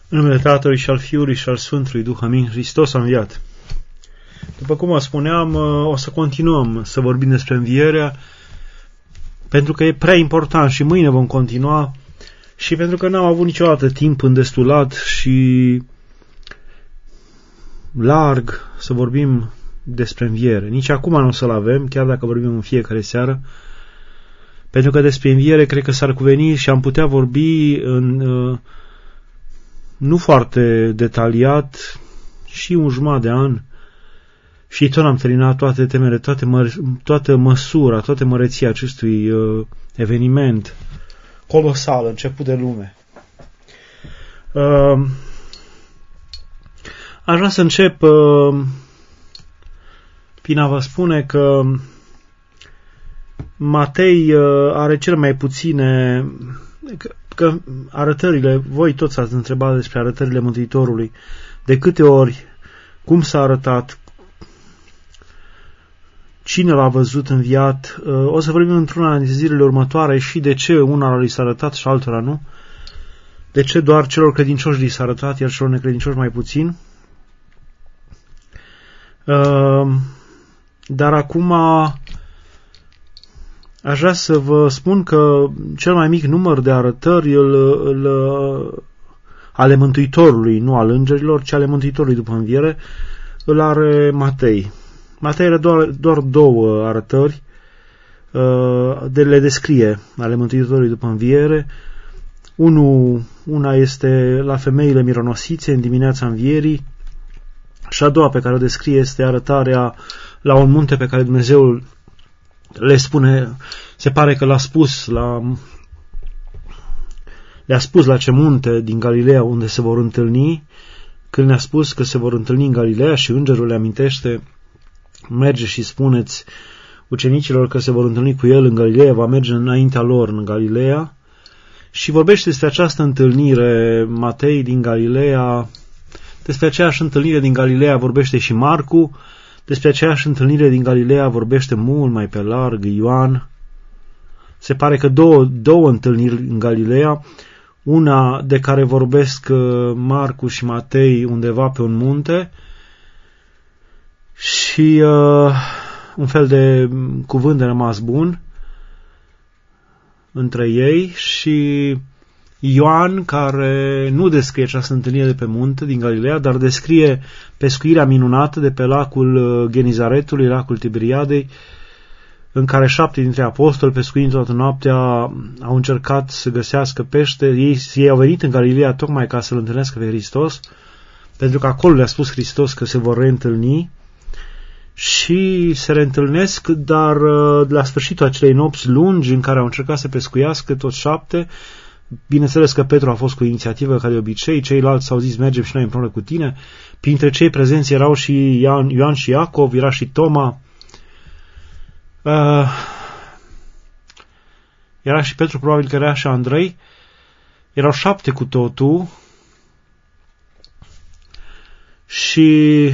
În numele Tatălui și al Fiului și al Sfântului Duh, amin. Hristos a înviat. După cum vă spuneam, o să continuăm să vorbim despre învierea, pentru că e prea important și mâine vom continua și pentru că n-am avut niciodată timp îndestulat și larg să vorbim despre înviere. Nici acum nu o să-l avem, chiar dacă vorbim în fiecare seară, pentru că despre înviere cred că s-ar cuveni și am putea vorbi nu foarte detaliat și un jumătate de an și tot am terminat toate temele, toată măsura, toată măreția acestui eveniment colosal, început de lume. Aș vrea să încep prin a vă spune că Matei are cel mai puține, că arătările, voi toți ați întrebat despre arătările Mântuitorului, de câte ori, cum s-a arătat, cine l-a văzut înviat. O să vorbim într-una dintre zilele următoare și de ce unora li s-a arătat și altora nu, de ce doar celor credincioși li s-a arătat, iar celor necredincioși mai puțin. Dar acum aș vrea să vă spun că cel mai mic număr de arătări ale Mântuitorului, nu al îngerilor, ci ale Mântuitorului după înviere, îl are Matei. Matei are doar două arătări, le descrie ale Mântuitorului după înviere. Una este la femeile mironosițe în dimineața învierii și a doua pe care o descrie este arătarea la un munte pe care Dumnezeu le spune, se pare că le-a spus la ce munte din Galileea unde se vor întâlni. Când le-a spus că se vor întâlni în Galileea și îngerul le amintește, merge și spuneți ucenicilor că se vor întâlni cu el în Galileea, va merge înaintea lor în Galileea. Și vorbește despre această întâlnire Matei din Galileea. Despre aceeași întâlnire din Galileea vorbește și Marcu. Despre aceeași întâlnire din Galileea vorbește mult mai pe larg Ioan. Se pare că două întâlniri în Galileea, una de care vorbesc Marcu și Matei undeva pe un munte și un fel de cuvânt de rămas bun între ei, și Ioan, care nu descrie această întâlnire de pe munte din Galileea, dar descrie pescuirea minunată de pe lacul Genizaretului, lacul Tiberiadei, în care 7 dintre apostoli, pescuind toată noaptea, au încercat să găsească pește. Ei au venit în Galileea tocmai ca să-L întâlnească pe Hristos, pentru că acolo le-a spus Hristos că se vor reîntâlni și se reîntâlnesc, dar la sfârșitul acelei nopți lungi în care au încercat să pescuiască toți 7, bineînțeles că Petru a fost cu inițiativă ca de obicei, ceilalți s-au zis mergem și noi împreună cu tine. Printre cei prezenți erau și Ioan și Iacov, era și Toma, era și Petru, probabil că era și Andrei. Erau 7 cu totul și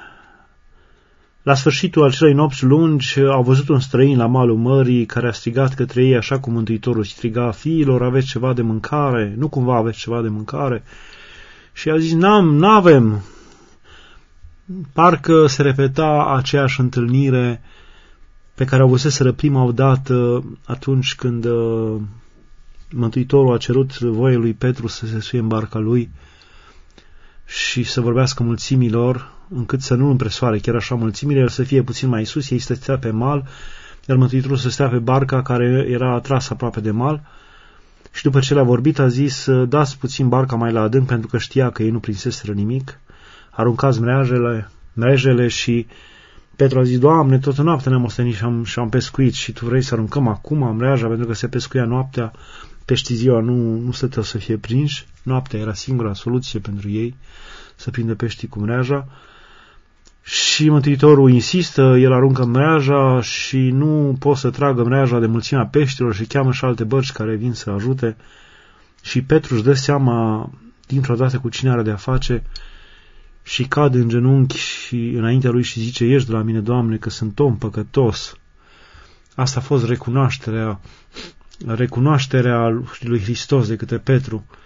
la sfârșitul acelei nopți lungi au văzut un străin la malul mării care a strigat către ei așa cum Mântuitorul striga: fiilor, aveți ceva de mâncare? Nu cumva aveți ceva de mâncare? Și a zis: n-avem. Parcă se repeta aceeași întâlnire pe care au văzuseră prima odată atunci când Mântuitorul a cerut voie lui Petru să se suie în barca lui și să vorbească mulțimilor, încât să nu împresoare chiar așa mulțimile, el să fie puțin mai sus, ei să stea pe mal, iar Mântuitorul să stea pe barca care era atrasă aproape de mal. Și după ce le-a vorbit a zis: dați puțin barca mai la adânc, pentru că știa că ei nu prinseseră nimic. Aruncați mrejele și Petru a zis: Doamne, toată noaptea ne-am ostenit și am pescuit și Tu vrei să aruncăm acum mreaja, pentru că se pescuia noaptea, peștii ziua nu stăteau să fie prinși. Noaptea era singura soluție pentru ei să prindă peștii cu mreaja. Și Mântuitorul insistă, el aruncă mreaja și nu pot să tragă mreaja de mulțimea peștilor și cheamă și alte bărci care vin să ajute. Și Petru își dă seama dintr-o dată cu cine are de-a face și cade în genunchi și înaintea lui și zice: ieși de la mine, Doamne, că sunt om păcătos. Asta a fost recunoașterea lui Hristos de către Petru.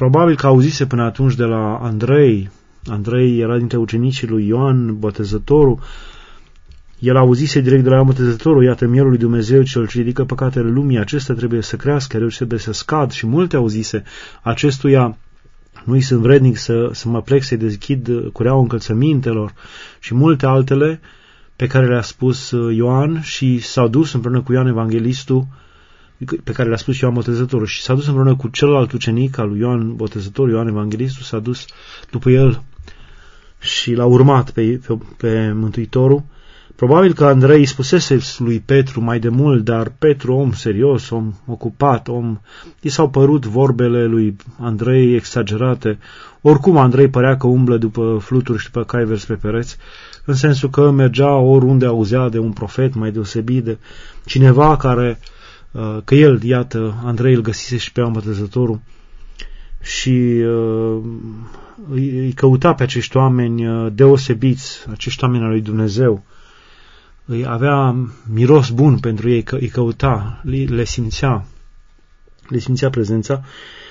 Probabil că auzise până atunci de la Andrei. Andrei era dintre ucenicii lui Ioan Botezătorul. El auzise direct de la Ioan Botezătorul: iată mielul lui Dumnezeu cel ce ridică păcatele lumii, acesta trebuie să crească, eu trebuie să scad. Și multe auzise: acestuia nu-i sunt vrednic să mă plec să-i deschid cureaua încălțămintelor, și multe altele pe care le-a spus Ioan, și s-au dus împreună cu Ioan Evanghelistul, pe care le-a spus Ioan Botezătorul, și s-a dus împreună cu celălalt ucenic al lui Ioan Botezătorul, Ioan Evanghelistul, s-a dus după el și l-a urmat pe Mântuitorul. Probabil că Andrei îi spusese lui Petru mai de mult, dar Petru, om serios, om ocupat, i s-au părut vorbele lui Andrei exagerate. Oricum Andrei părea că umblă după fluturi și după cai verzi pe pereți, în sensul că mergea oriunde auzea de un profet mai deosebit, de cineva care, că el, iată, Andrei îl găsise și pe Ioan Botezătorul, și îi căuta pe acești oameni deosebiți, acești oameni al lui Dumnezeu. Îi avea miros bun pentru ei, îi căuta, le simțea prezența.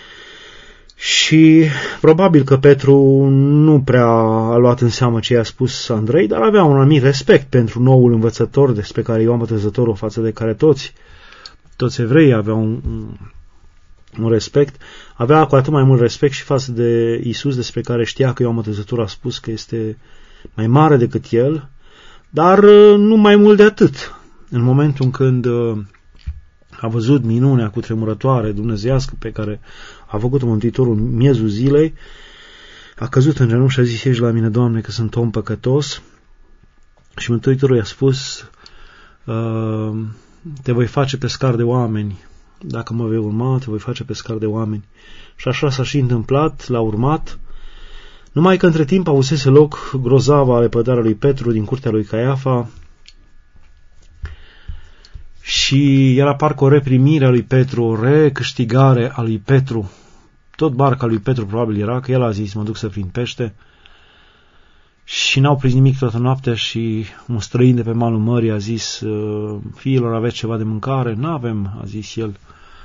Și probabil că Petru nu prea a luat în seamă ce i-a spus Andrei, dar avea un anumit respect pentru noul învățător despre care Ioan Botezătorul, față de care toți evreii aveau un respect. Avea cu atât mai mult respect și față de Iisus, despre care știa că Ioan Botezătorul a spus că este mai mare decât el, dar nu mai mult de atât. În momentul când a văzut minunea cutremurătoare dumnezeiască pe care a făcut-o Mântuitorul în miezul zilei, a căzut în genunchi și a zis: ieși la mine, Doamne, că sunt om păcătos. Și Mântuitorul i-a spus: te voi face pescar de oameni. Dacă mă vei urma, te voi face pescar de oameni. Și așa s-a și întâmplat, l-a urmat. Numai că între timp avusese loc grozava lepădarea lui Petru din curtea lui Caiafa, și era parcă o reprimire a lui Petru, o recâștigare a lui Petru. Tot barca lui Petru probabil era, că el a zis: mă duc să prind pește. Și n-au prins nimic toată noaptea, și un străin de pe malul mării a zis: fiilor, aveți ceva de mâncare? N-avem, a zis el.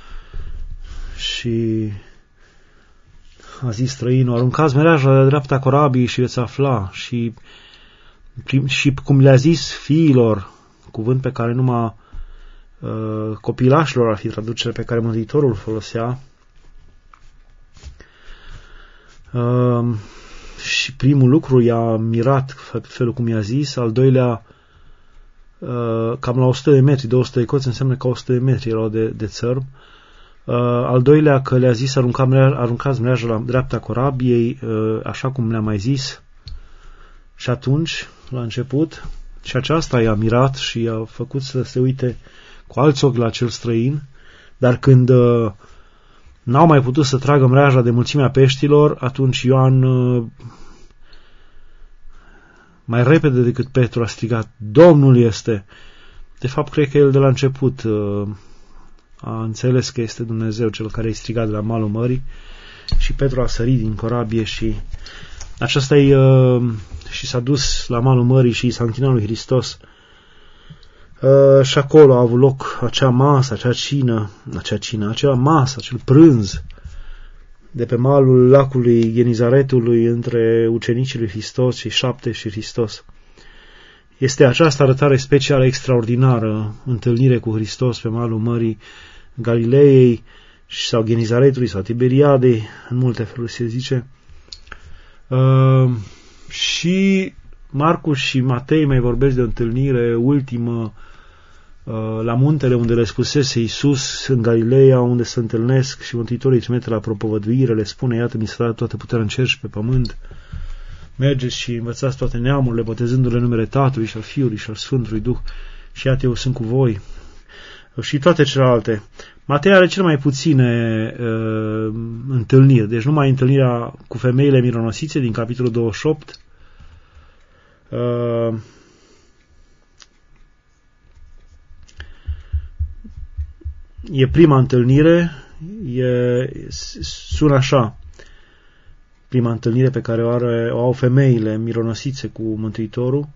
Și a zis străinul: aruncați mereaja de-a dreapta corabiei și veți afla. Și cum le-a zis fiilor, cuvânt pe care numai copilașilor ar fi traducere pe care Mântuitorul folosea, și primul lucru i-a mirat felul cum i-a zis, al doilea, cam la 100 de metri, 200 de coți înseamnă că 100 de metri erau de țărm. Al doilea, că le-a zis: aruncați mreaja la dreapta corabiei, așa cum le-a mai zis și atunci, la început. Și aceasta i-a mirat și i-a făcut să se uite cu alți ochi la acel străin. Dar când n-au mai putut să tragă mreaja de mulțimea peștilor, atunci Ioan, mai repede decât Petru, a strigat: Domnul este! De fapt, cred că el de la început a înțeles că este Dumnezeu cel care i-a strigat de la malul mării, și Petru a sărit din corabie și și s-a dus la malul mării și s-a închinat lui Hristos. Și acolo a avut loc acea masă, acea masă, acel prânz de pe malul lacului Genizaretului între ucenicii lui Hristos și 7 și Hristos. Este această arătare specială, extraordinară, întâlnire cu Hristos pe malul mării Galileei sau Genizaretului sau Tiberiadei, în multe feluri se zice. Și Marcu și Matei mai vorbesc de o întâlnire ultimă la muntele unde le spusese Iisus în Galileea, unde se întâlnesc și Mântuitorul îi trimite la propovăduire, le spune: iată, mi s-a dat toată puterea în cer și pe pământ, mergeți și învățați toate neamurile, botezându-le în numele Tatălui și al Fiului și al Sfântului Duh, și iată, eu sunt cu voi. Și toate celelalte. Matei are cel mai puține întâlniri, deci numai întâlnirea cu femeile mironosițe din capitolul 28, e prima întâlnire, sună așa: prima întâlnire pe care o au femeile mironosițe cu Mântuitorul.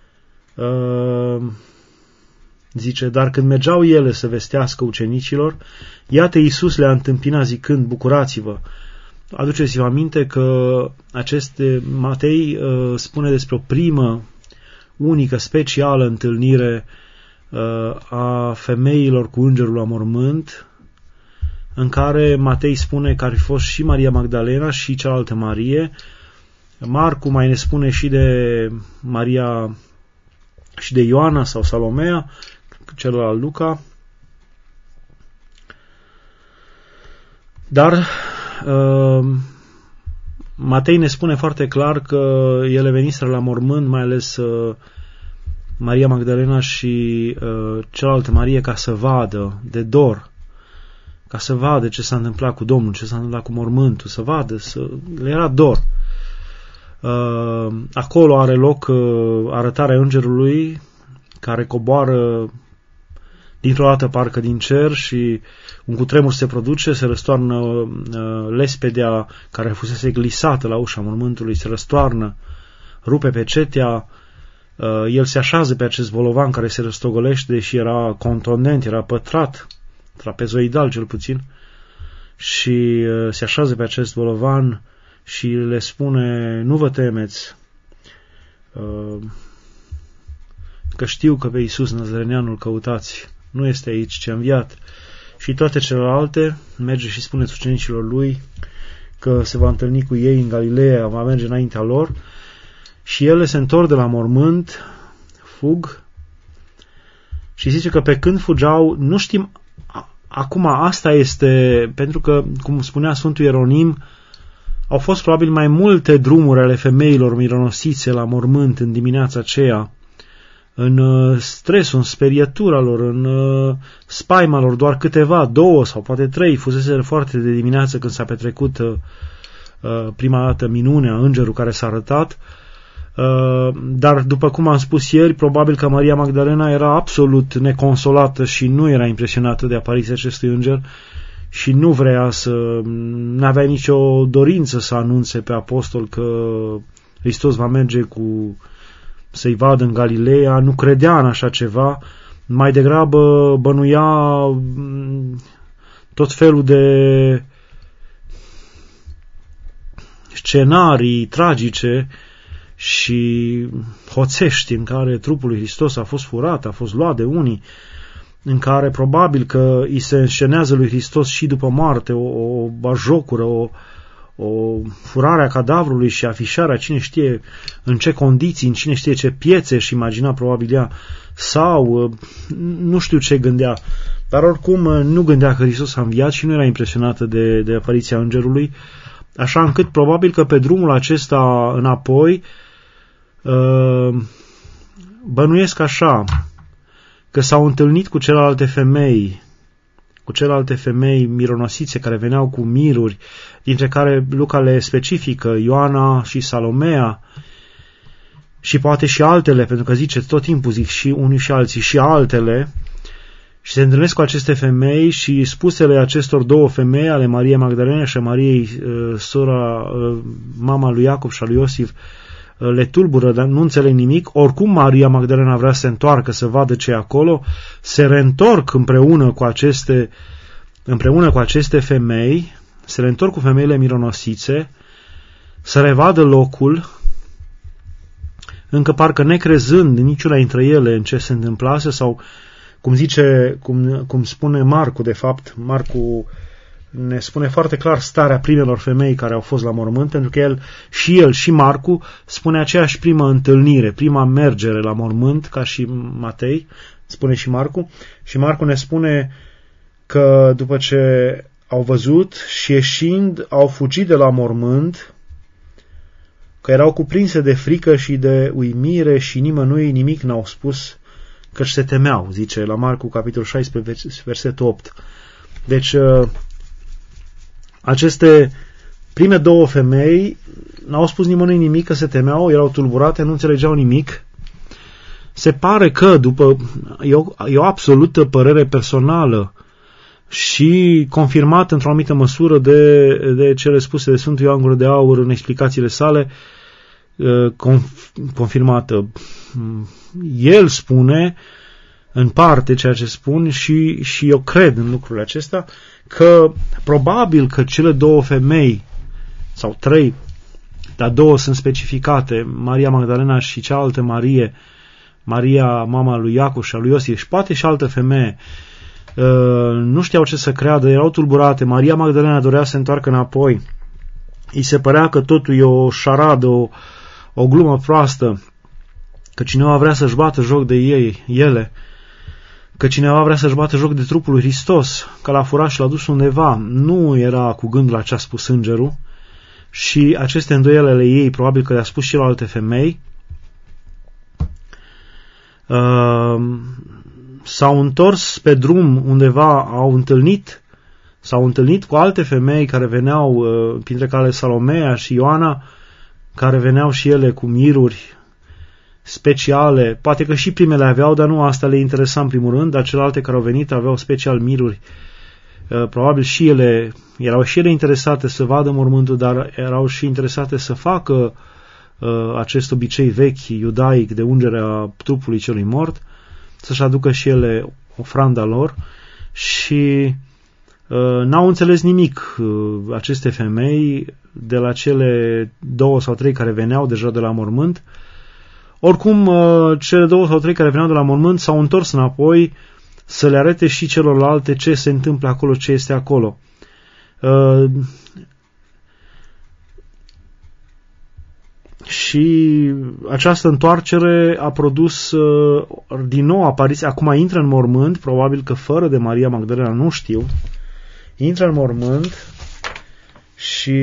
Zice: dar când mergeau ele să vestească ucenicilor, iată, Iisus le-a întâmpinat zicând: bucurați-vă! aduceți-vă aminte că Matei spune despre o primă, unică, specială întâlnire a femeilor cu îngerul la mormânt, în care Matei spune că ar fi fost și Maria Magdalena și cealaltă Marie. Marcu mai ne spune și de Maria și de Ioana sau Salomea, celălalt Luca. Dar Matei ne spune foarte clar că ele veniseră la mormânt, mai ales Maria Magdalena și cealaltă Marie, ca să vadă de dor, ca să vadă ce s-a întâmplat cu Domnul, ce s-a întâmplat cu mormântul, să vadă, le era dor. Acolo are loc arătarea îngerului care coboară dintr-o dată parcă din cer și un cutremur se produce, se răstoarnă lespedea care fusese glisată la ușa mormântului, se răstoarnă, rupe pecetea, el se așează pe acest bolovan care se răstogolește, deși era contondent, era pătrat, trapezoidal cel puțin, și se așează pe acest bolovan și le spune: nu vă temeți, că știu că pe Iisus Nazareneanul căutați, nu este aici, ci a înviat. Și toate celelalte, merge și spuneți ucenicilor lui că se va întâlni cu ei în Galileea, va merge înaintea lor, și ele se întorc de la mormânt, fug, și zice că pe când fugeau, nu știm, acum asta este, pentru că, cum spunea Sfântul Ieronim, au fost probabil mai multe drumuri ale femeilor mironosițe la mormânt în dimineața aceea, în stresul, în sperietura lor, în spaima lor, doar câteva, 2 sau poate 3, fusese foarte de dimineață când s-a petrecut prima dată minunea, îngerul care s-a arătat, dar după cum am spus ieri, probabil că Maria Magdalena era absolut neconsolată și nu era impresionată de apariția acestui înger și nu vrea n-avea nicio dorință să anunțe pe apostol că Hristos va merge să-i vadă în Galileea, nu credea în așa ceva, mai degrabă bănuia tot felul de scenarii tragice și hoțești în care trupul lui Hristos a fost furat, a fost luat de unii, în care probabil că îi se înscenează lui Hristos și după moarte o bajocură, o furare a cadavrului și afișarea cine știe în ce condiții, în cine știe ce piețe și imagina probabil ea, sau nu știu ce gândea, dar oricum nu gândea că Hristos a înviat și nu era impresionată de apariția îngerului, așa încât probabil că pe drumul acesta înapoi bănuiesc așa, că s-au întâlnit cu celelalte femei mironosițe care veneau cu miruri, dintre care Luca le specifică, Ioana și Salomea, și poate și altele, pentru că zice, tot timpul zic și unii și alții, și altele, și se întâlnesc cu aceste femei și spusele acestor 2 femei, ale Mariei Magdalene și Mariei, mama lui Iacob și a lui Iosif, le tulbură, dar nu înțeleg nimic. Oricum Maria Magdalena vrea să se întoarcă, să vadă ce e acolo, se reîntorc împreună cu aceste femei, se reîntorc cu femeile mironosițe, să revadă locul, încă parcă necrezând niciuna dintre ele în ce se întâmplase, sau cum spune Marcu, de fapt, Marcu ne spune foarte clar starea primelor femei care au fost la mormânt, pentru că el și Marcu spune aceeași primă întâlnire, prima mergere la mormânt, ca și Matei, spune și Marcu, și Marcu ne spune că după ce au văzut și ieșind au fugit de la mormânt, că erau cuprinse de frică și de uimire și nimănui nimic n-au spus, căci se temeau, zice la Marcu, capitolul 16, versetul 8. Deci, aceste prime 2 femei n-au spus nimănui nimic, că se temeau, erau tulburate, nu înțelegeau nimic. Se pare că, e o absolută părere personală și confirmată într-o anumită măsură de cele spuse de Sfântul Ioan Gură de Aur în explicațiile sale, confirmată. El spune în parte ceea ce spun și eu cred în lucrurile acestea, că probabil că cele 2 femei sau 3, dar 2 sunt specificate, Maria Magdalena și cealaltă Marie, Maria, mama lui Iacov și a lui Iosif, și poate și altă femeie, nu știau ce să creadă, erau tulburate. Maria Magdalena dorea să se întoarcă înapoi. Îi se părea că totul e o șaradă, o glumă proastă, că cineva vrea să-și bată joc de ele, că cineva vrea să-și bată joc de trupul lui Hristos, că l-a furat și l-a dus undeva. Nu era cu gândul la ce a spus îngerul și aceste îndoieli ale ei probabil că le-a spus și la alte femei. S-au întors pe drum undeva, s-au întâlnit cu alte femei care veneau, printre care Salomea și Ioana, care veneau și ele cu miruri speciale. Poate că și primele aveau, dar nu asta le interesa în primul rând, dar celelalte care au venit aveau special miruri. Probabil și ele erau și ele interesate să vadă mormântul, dar erau și interesate să facă acest obicei vechi iudaic de ungerea trupului celui mort, să-și aducă și ele ofranda lor și n-au înțeles nimic aceste femei de la cele 2 sau 3 care veneau deja de la mormânt. Oricum, cele 2 sau 3 care veneau de la mormânt s-au întors înapoi să le arate și celorlalte ce se întâmplă acolo, ce este acolo. Și această întoarcere a produs din nou apariția. Acum intră în mormânt, probabil că fără de Maria Magdalena, nu știu. Intră în mormânt și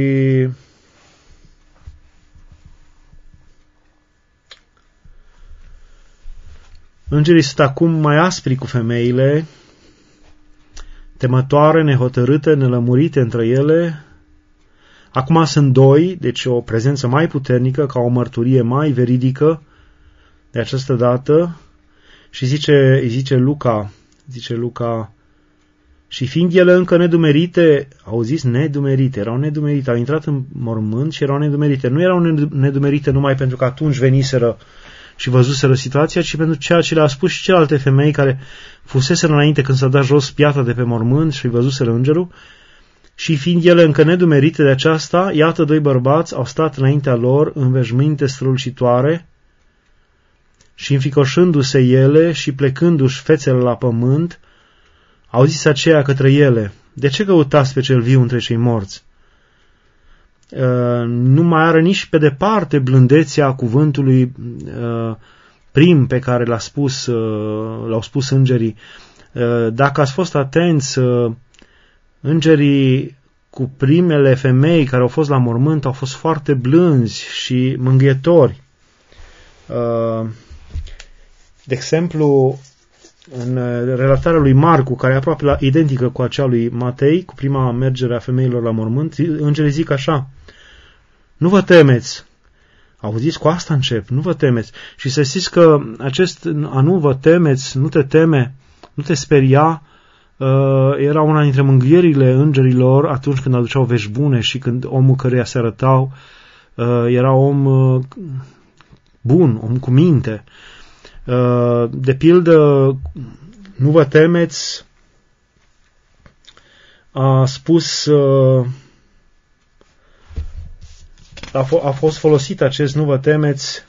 îngerii sunt acum mai aspri cu femeile, temătoare, nehotărâte, nelămurite între ele. Acum sunt 2, deci o prezență mai puternică, ca o mărturie mai veridică de această dată. Și zice Luca, și fiind ele încă nedumerite, au zis nedumerite, erau nedumerite, au intrat în mormânt și erau nedumerite. Nu erau nedumerite numai pentru că atunci veniseră și văzuseră situația, ci pentru ceea ce le-a spus și celelalte femei care fuseseră înainte când s-a dat jos piatra de pe mormânt și văzuseră îngerul. Și fiind ele încă nedumerite de aceasta, iată 2 bărbați au stat înaintea lor în veșminte strălucitoare și înficoșându-se ele și plecându-și fețele la pământ, au zis aceea către ele: de ce căutați pe cel viu între cei morți? Nu mai are nici pe departe blândețea cuvântului prim pe care l-au spus îngerii. Dacă ați fost atenți, îngerii cu primele femei care au fost la mormânt au fost foarte blânzi și mângâietori. De exemplu, în relatarea lui Marcu, care e aproape identică cu acea lui Matei, cu prima mergere a femeilor la mormânt, îngerii zic așa: nu vă temeți. Auziți, cu asta încep, nu vă temeți. Și să știți că acest a nu vă temeți, nu te teme, nu te speria, era una dintre mângâierile îngerilor atunci când aduceau vești bune și când omul căruia se arătau era om bun, om cu minte. De pildă, nu vă temeți, a spus, a fost folosit acest nu vă temeți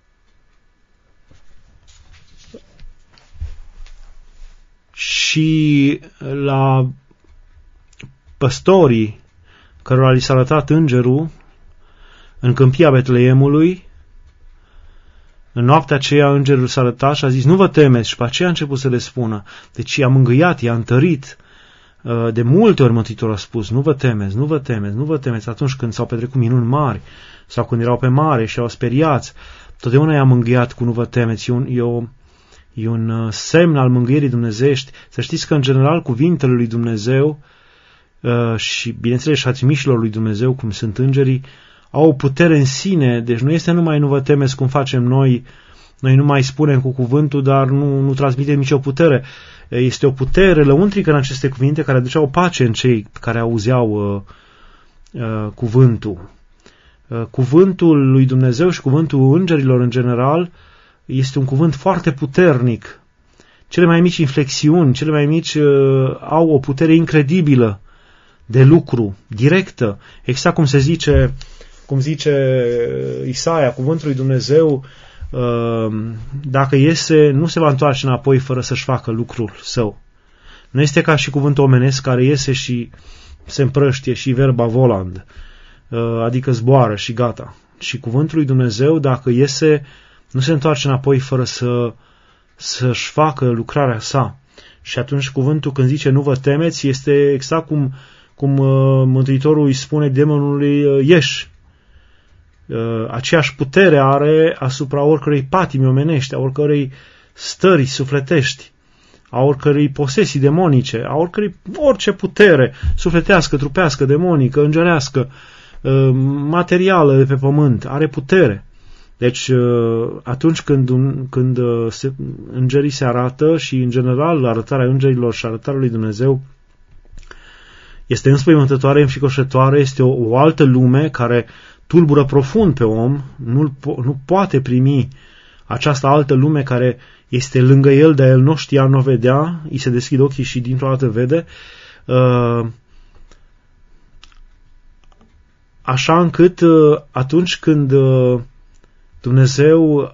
și la păstorii cărora li s-a arătat îngerul în câmpia Betleemului. În noaptea aceea îngerul s-a arătat și a zis: nu vă temeți, și pe aceea a început să le spună. Deci i-a mângâiat, i-a întărit. De multe ori Mântuitorul a spus: nu vă temeți, nu vă temeți, nu vă temeți, atunci când s-au petrecut minuni mari sau când erau pe mare și au speriați. Totdeauna i-a mângâiat cu nu vă temeți. E un semn al mângâierii dumnezeiești. Să știți că în general cuvintele lui Dumnezeu și bineînțeles și a trimișilor lui Dumnezeu, cum sunt îngerii, au o putere în sine. Deci nu este numai nu vă temeți cum facem noi. Noi nu mai spunem cu cuvântul, dar nu transmitem nicio putere. Este o putere lăuntrică în aceste cuvinte care aduceau pace în cei care auzeau cuvântul. Cuvântul lui Dumnezeu și cuvântul îngerilor în general este un cuvânt foarte puternic. Cele mai mici inflexiuni, cele mai mici au o putere incredibilă de lucru, directă, exact cum zice Isaia, cuvântul lui Dumnezeu, dacă iese, nu se va întoarce înapoi fără să-și facă lucrul său. Nu este ca și cuvântul omenesc care iese și se împrăștie și verba voland, adică zboară și gata. Și cuvântul lui Dumnezeu, dacă iese, nu se întoarce înapoi fără să-și facă lucrarea sa. Și atunci cuvântul când zice nu vă temeți, este exact cum Mântuitorul îi spune demonului ieși. Aceeași putere are asupra oricărei patimi omenești, a oricărei stări sufletești, a oricărei posesii demonice, a orice putere sufletească, trupească, demonică, îngerească, materială de pe pământ, are putere. Deci atunci când îngerii se arată și în general arătarea îngerilor și arătarea lui Dumnezeu este înspăimântătoare, înfricoșătoare, este o altă lume care tulbură profund pe om, nu poate primi această altă lume care este lângă el, dar el nu știa, nu vedea, îi se deschid ochii și dintr-o dată vede, așa încât atunci când Dumnezeu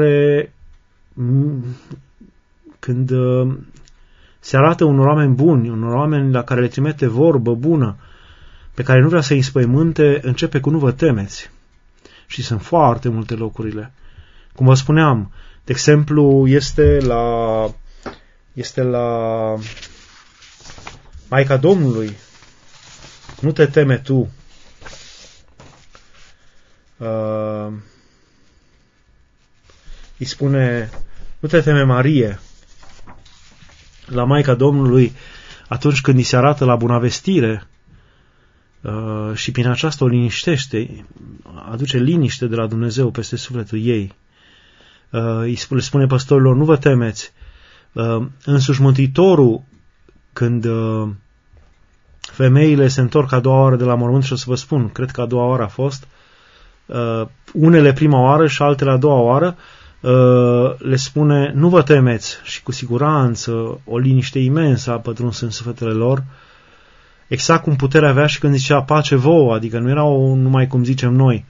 când se arată unor oameni buni, unor oameni la care le trimite vorbă bună, pe care nu vrea să îi înspăimânte, începe cu nu vă temeți. Și sunt foarte multe locurile. Cum vă spuneam, de exemplu, este la Maica Domnului. Nu te teme tu. Îi spune, nu te teme Marie. La Maica Domnului, atunci când îi se arată la bunăvestire, și prin aceasta o liniștește, aduce liniște de la Dumnezeu peste sufletul ei. Îi spune păstorilor, nu vă temeți. Însuși Mântuitorul, când femeile se întorc a doua oară de la mormânt, și o să vă spun, cred că a doua oară a fost, unele prima oară și altele a doua oară, le spune, nu vă temeți, și cu siguranță o liniște imensă a pătruns în sufletele lor, exact cum puterea avea și când zicea pace vouă, adică nu erau numai cum zicem noi,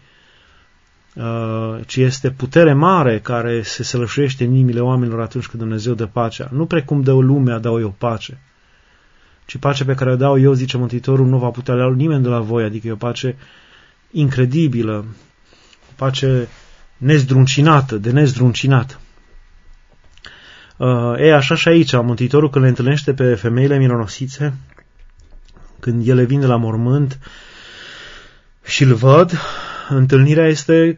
ci este putere mare care se sălășuiește în inimile oamenilor atunci când Dumnezeu dă pacea. Nu precum dă lumea, dau eu pace, ci pacea pe care o dau eu, zice Mântuitorul, nu va putea lua nimeni de la voi, adică e o pace incredibilă, o pace nezdruncinată, de nezdruncinat. Așa și aici, Mântuitorul când le întâlnește pe femeile mironosițe, când ele vin de la mormânt și îl văd, întâlnirea este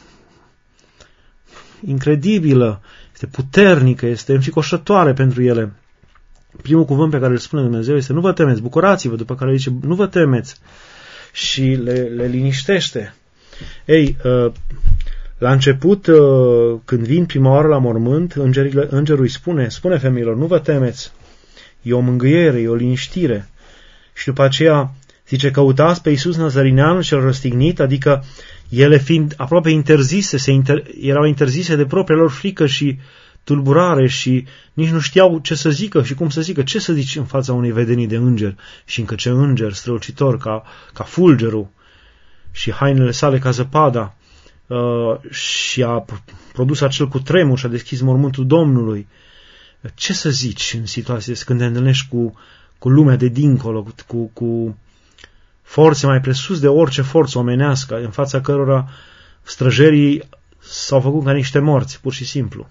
incredibilă, este puternică, este înfricoșătoare pentru ele. Primul cuvânt pe care îl spune Dumnezeu este nu vă temeți, bucurați-vă, după care zice nu vă temeți și le liniștește. Ei, la început, când vin prima oară la mormânt, îngerul îi spune femeilor, nu vă temeți, e o mângâiere, e o liniștire. Și după aceea zice, căutați pe Iisus Nazarineanul cel răstignit, adică ele fiind aproape interzise, erau interzise de propria lor frică și tulburare și nici nu știau ce să zică și cum să zică. Ce să zici în fața unei vedenii de înger? Și încă ce înger strălucitor ca fulgerul și hainele sale ca zăpada și a produs acel cutremur și a deschis mormântul Domnului. Ce să zici în situația când te întâlnești cu lumea de dincolo, cu forțe mai presus de orice forță omenească, în fața cărora străjerii s-au făcut ca niște morți, pur și simplu.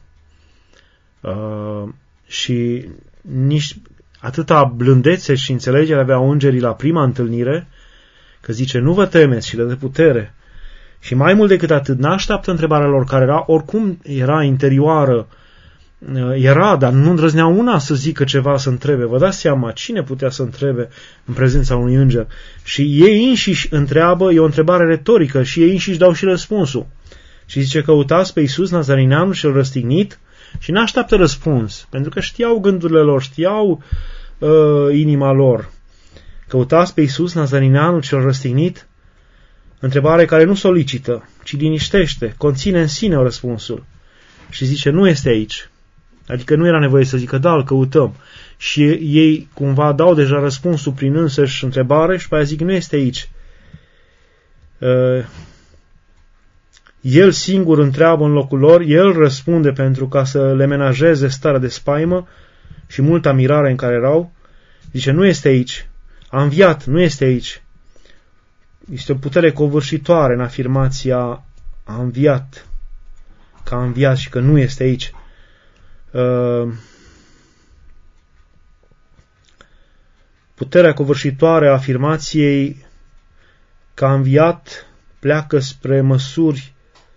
Și nici atâta blândețe și înțelegere aveau îngerii la prima întâlnire, că zice, nu vă temeți și le dă putere. Și mai mult decât atât, n-așteaptă întrebarea lor, care oricum era interioară, dar nu îndrăznea una să zică ceva, să întrebe. Vă dați seama, cine putea să întrebe în prezența unui înger? Și ei înșiși întreabă, e o întrebare retorică, și ei înșiși dau și răspunsul. Și zice, căutați pe Iisus Nazarineanul cel răstignit, și n-așteaptă răspuns, pentru că știau gândurile lor, știau inima lor. Căutați pe Iisus Nazarineanul cel răstignit? Întrebare care nu solicită, ci liniștește, conține în sine răspunsul. Și zice, nu este aici. Adică nu era nevoie să zică, da, îl căutăm. Și ei cumva dau deja răspunsul prin însăși întrebare și pe aia zic, nu este aici. El singur întreabă în locul lor, el răspunde pentru ca să le menajeze starea de spaimă și multă mirare în care erau. Zice, nu este aici. A înviat, nu este aici. Este o putere covârșitoare în afirmația a înviat, că a înviat și că nu este aici. Puterea covârșitoare a afirmației că a înviat pleacă spre măsuri,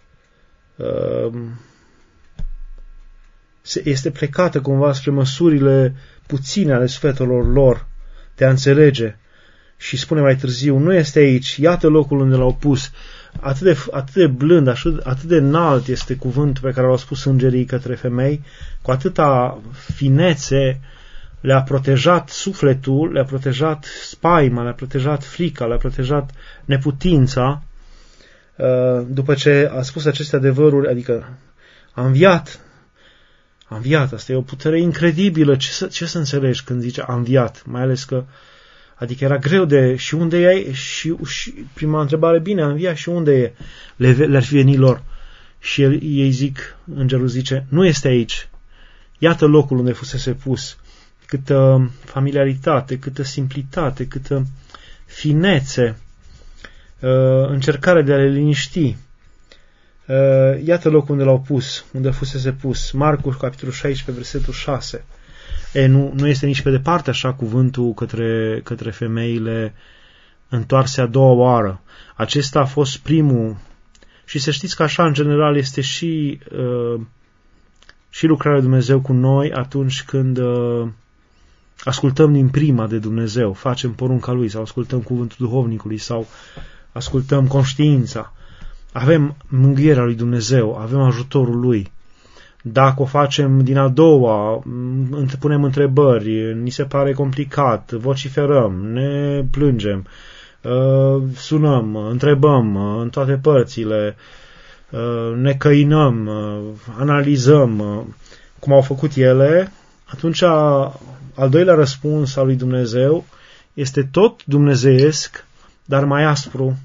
este plecată cumva spre măsurile puține ale sufletelor lor de a înțelege. Și spune mai târziu, nu este aici, iată locul unde l-au pus. Atât de blând, atât de înalt este cuvântul pe care l-au spus îngerii către femei, cu atâta finețe le-a protejat sufletul, le-a protejat spaima, le-a protejat frica, le-a protejat neputința. După ce a spus aceste adevăruri, adică a înviat, asta e o putere incredibilă. Ce să înțelegi când zice a înviat? Mai ales că, adică era greu de, și unde e? Și prima întrebare, bine, a înviat și unde e? Le-ar fi venit lor. Și ei zic, îngerul zice, nu este aici. Iată locul unde fusese pus. Câtă familiaritate, câtă simplitate, câtă finețe, încercare de a le liniști. Iată locul unde l-au pus, unde fusese pus. Marcu, capitolul 16, versetul 6. Nu este nici pe departe așa cuvântul către femeile întoarse a doua oară. Acesta a fost primul. Și să știți că așa, în general, este și lucrarea lui Dumnezeu cu noi atunci când ascultăm din prima de Dumnezeu, facem porunca Lui sau ascultăm cuvântul duhovnicului sau ascultăm conștiința. Avem mângâierea lui Dumnezeu, avem ajutorul Lui. Dacă o facem din a doua, punem întrebări, ni se pare complicat, vociferăm, ne plângem, sunăm, întrebăm în toate părțile, ne căinăm, analizăm cum au făcut ele, atunci al doilea răspuns al lui Dumnezeu este tot dumnezeiesc, dar mai aspru.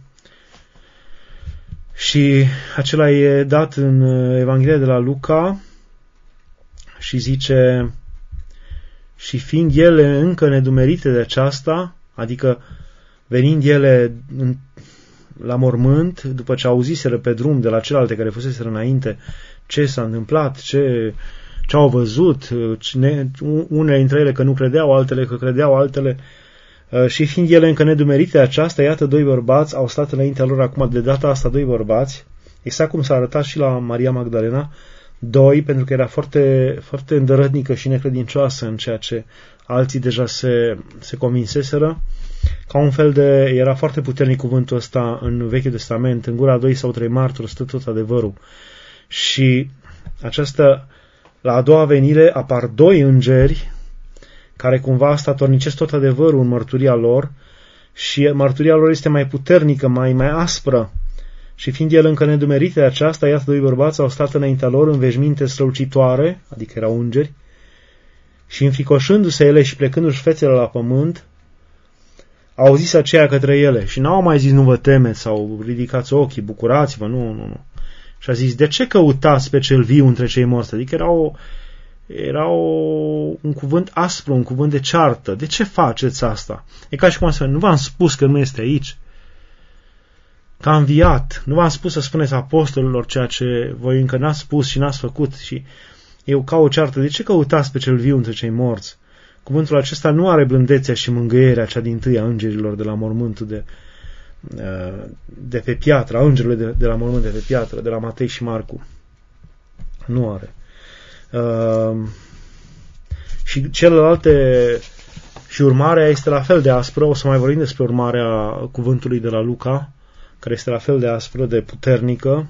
Și acela e dat în Evanghelia de la Luca și zice, și fiind ele încă nedumerite de aceasta, adică venind ele la mormânt, după ce auziseră pe drum de la celelalte care fuseseră înainte ce s-a întâmplat, ce au văzut, unele dintre ele că nu credeau, altele că credeau, altele. Și fiind ele încă nedumerite aceasta, iată doi bărbați au stat înaintea lor acum, de data asta doi bărbați, exact cum s-a arătat și la Maria Magdalena, doi, pentru că era foarte, foarte îndărătnică și necredincioasă în ceea ce alții deja se convinseseră. Ca un fel de, era foarte puternic cuvântul ăsta în Vechiul Testament, în gura 2 sau 3 martori stă tot adevărul. Și aceasta, la a doua venire, apar doi îngeri care cumva statornicesc tot adevărul în mărturia lor și mărturia lor este mai puternică, mai aspră. Și fiind el încă nedumerite de aceasta, iată doi bărbați au stat înaintea lor în veșminte strălucitoare, adică erau îngeri, și înfricoșându-se ele și plecându-și fețele la pământ, au zis aceea către ele și n-au mai zis nu vă temeți sau ridicați ochii, bucurați-vă, nu. Și a zis, de ce căutați pe cel viu între cei morți? Adică era un cuvânt aspru, un cuvânt de ceartă. De ce faceți asta? E ca și cum am spus, nu v-am spus că nu este aici? Că a înviat. Nu v-am spus să spuneți apostolilor ceea ce voi încă n-ați spus și n-ați făcut. Și eu ca o ceartă. De ce căutați pe cel viu între cei morți? Cuvântul acesta nu are blândețea și mângâierea cea dintâi a îngerilor de la mormântul de pe piatră, a îngerilor de la mormânt de pe piatră, de la Matei și Marcu. Nu are. Și celelalte și urmarea este la fel de aspră. O să mai vorbim despre urmarea cuvântului de la Luca, care este la fel de aspră, de puternică.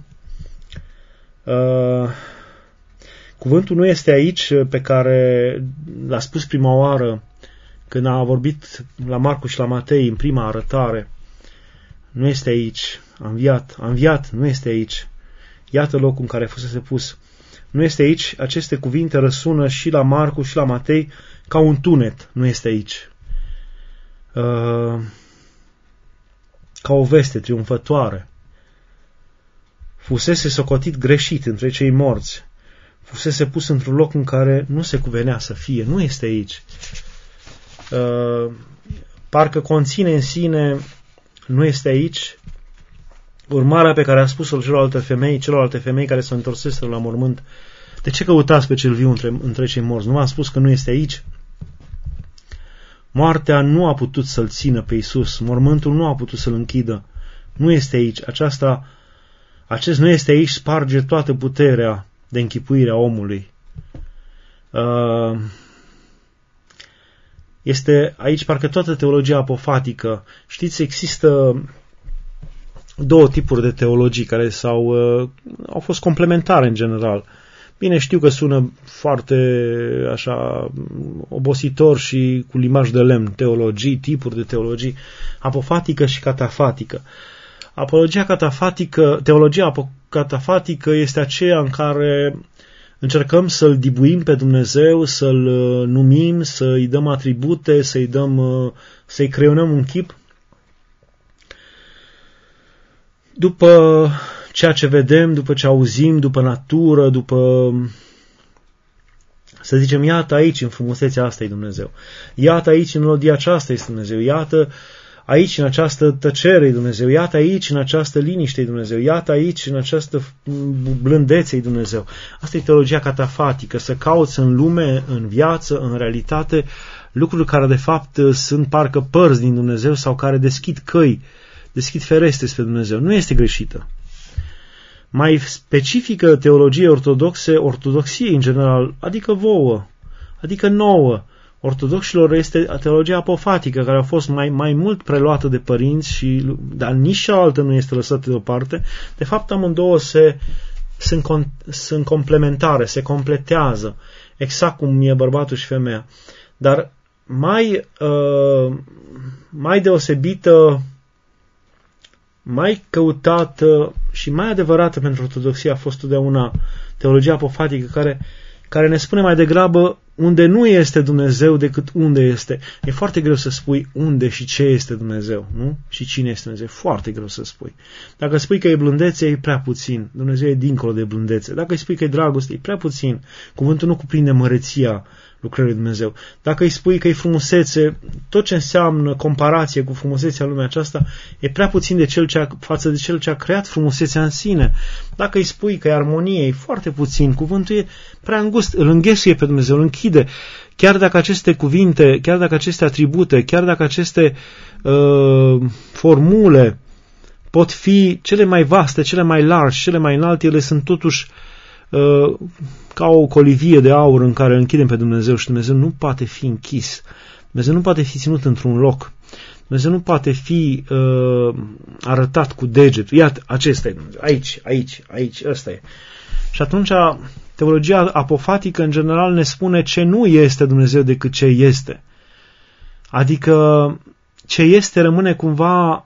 Cuvântul nu este aici pe care l-a spus prima oară când a vorbit la Marcu și la Matei în prima arătare. Nu este aici. A înviat, nu este aici. Iată locul în care fusese pus. Nu este aici. Aceste cuvinte răsună și la Marcu și la Matei ca un tunet. Nu este aici. Ca o veste triumfătoare. Fusese socotit greșit între cei morți. Fusese pus într-un loc în care nu se cuvenea să fie. Nu este aici. Parcă conține în sine, nu este aici, urmarea pe care a spus-o celorlalte femei care se întorseseră la mormânt. De ce căutați pe cel viu între cei morți? Nu v-am spus că nu este aici? Moartea nu a putut să-l țină pe Iisus. Mormântul nu a putut să-l închidă. Nu este aici. Acest nu este aici sparge toată puterea de închipuire a omului. Este aici parcă toată teologia apofatică. Știți, există două tipuri de teologii care au fost complementare în general. Bine, știu că sună foarte așa obositor și cu limbaj de lemn, teologii, tipuri de teologii, apofatică și catafatică. Teologia catafatică este aceea în care încercăm să-L dibuim pe Dumnezeu, să-L numim, să-i dăm atribute, să-i creionăm un chip după ceea ce vedem, după ce auzim, după natură, să zicem, iată aici în frumusețea asta e Dumnezeu, iată aici în melodia aceasta este Dumnezeu, iată aici în această tăcere e Dumnezeu, iată aici în această liniște e Dumnezeu, iată aici în această blândețe e Dumnezeu. Asta e teologia catafatică, să cauți în lume, în viață, în realitate, lucruri care de fapt sunt parcă părți din Dumnezeu sau care deschid căi, deschid ferestre spre Dumnezeu. Nu este greșită. Mai specifică teologie ortodoxiei în general, adică vouă, adică nouă, ortodoxilor, este teologia apofatică, care a fost mai mult preluată de părinți, dar nici cealaltă nu este lăsată deoparte. De fapt, amândouă sunt complementare, se completează, exact cum e bărbatul și femeia. Dar mai deosebită, mai căutată și mai adevărată pentru ortodoxie a fost totdeauna teologia apofatică, care ne spune mai degrabă unde nu este Dumnezeu decât unde este. E foarte greu să spui unde și ce este Dumnezeu, nu? Și cine este Dumnezeu. E foarte greu să spui. Dacă spui că e blândețe, e prea puțin. Dumnezeu e dincolo de blândețe. Dacă îi spui că e dragoste, e prea puțin. Cuvântul nu cuprinde măreția lucrării Dumnezeu. Dacă îi spui că e frumusețe, tot ce înseamnă comparație cu frumusețea lumea aceasta, e prea puțin față de cel ce a creat frumusețea în sine. Dacă îi spui că e armonie, e foarte puțin. Cuvântul e prea îngust, îl înghesuie pe Dumnezeu, îl închide. Chiar dacă aceste cuvinte, chiar dacă aceste atribute, chiar dacă aceste formule pot fi cele mai vaste, cele mai largi, cele mai înalte, ele sunt totuși ca o colivie de aur în care îl închidem pe Dumnezeu și Dumnezeu nu poate fi închis. Dumnezeu nu poate fi ținut într-un loc. Dumnezeu nu poate fi arătat cu degetul. Iată, acesta e Dumnezeu. Aici, ăsta e. Și atunci teologia apofatică în general ne spune ce nu este Dumnezeu decât ce este. Adică ce este rămâne cumva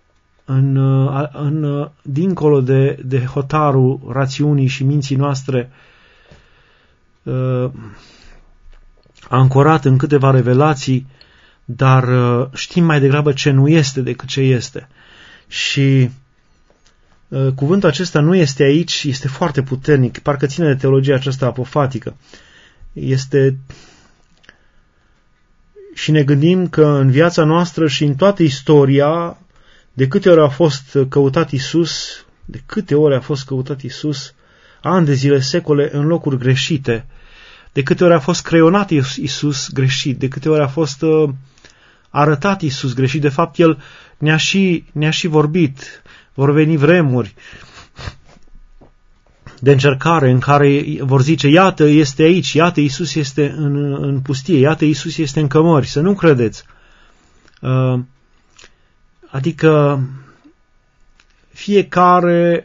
dincolo de hotarul rațiunii și minții noastre, ancorat în câteva revelații, dar știm mai degrabă ce nu este decât ce este. Și cuvântul acesta nu este aici, este foarte puternic, parcă ține de teologia aceasta apofatică. Și ne gândim că în viața noastră și în toată istoria, de câte ori a fost căutat Iisus, ani de zile, secole, în locuri greșite, de câte ori a fost creionat Iisus greșit, de câte ori a fost arătat Iisus greșit, de fapt El ne-a și vorbit. Vor veni vremuri de încercare în care vor zice, iată, este aici, iată, Iisus este în pustie, iată, Iisus este în cămări, să nu credeți. Adică fiecare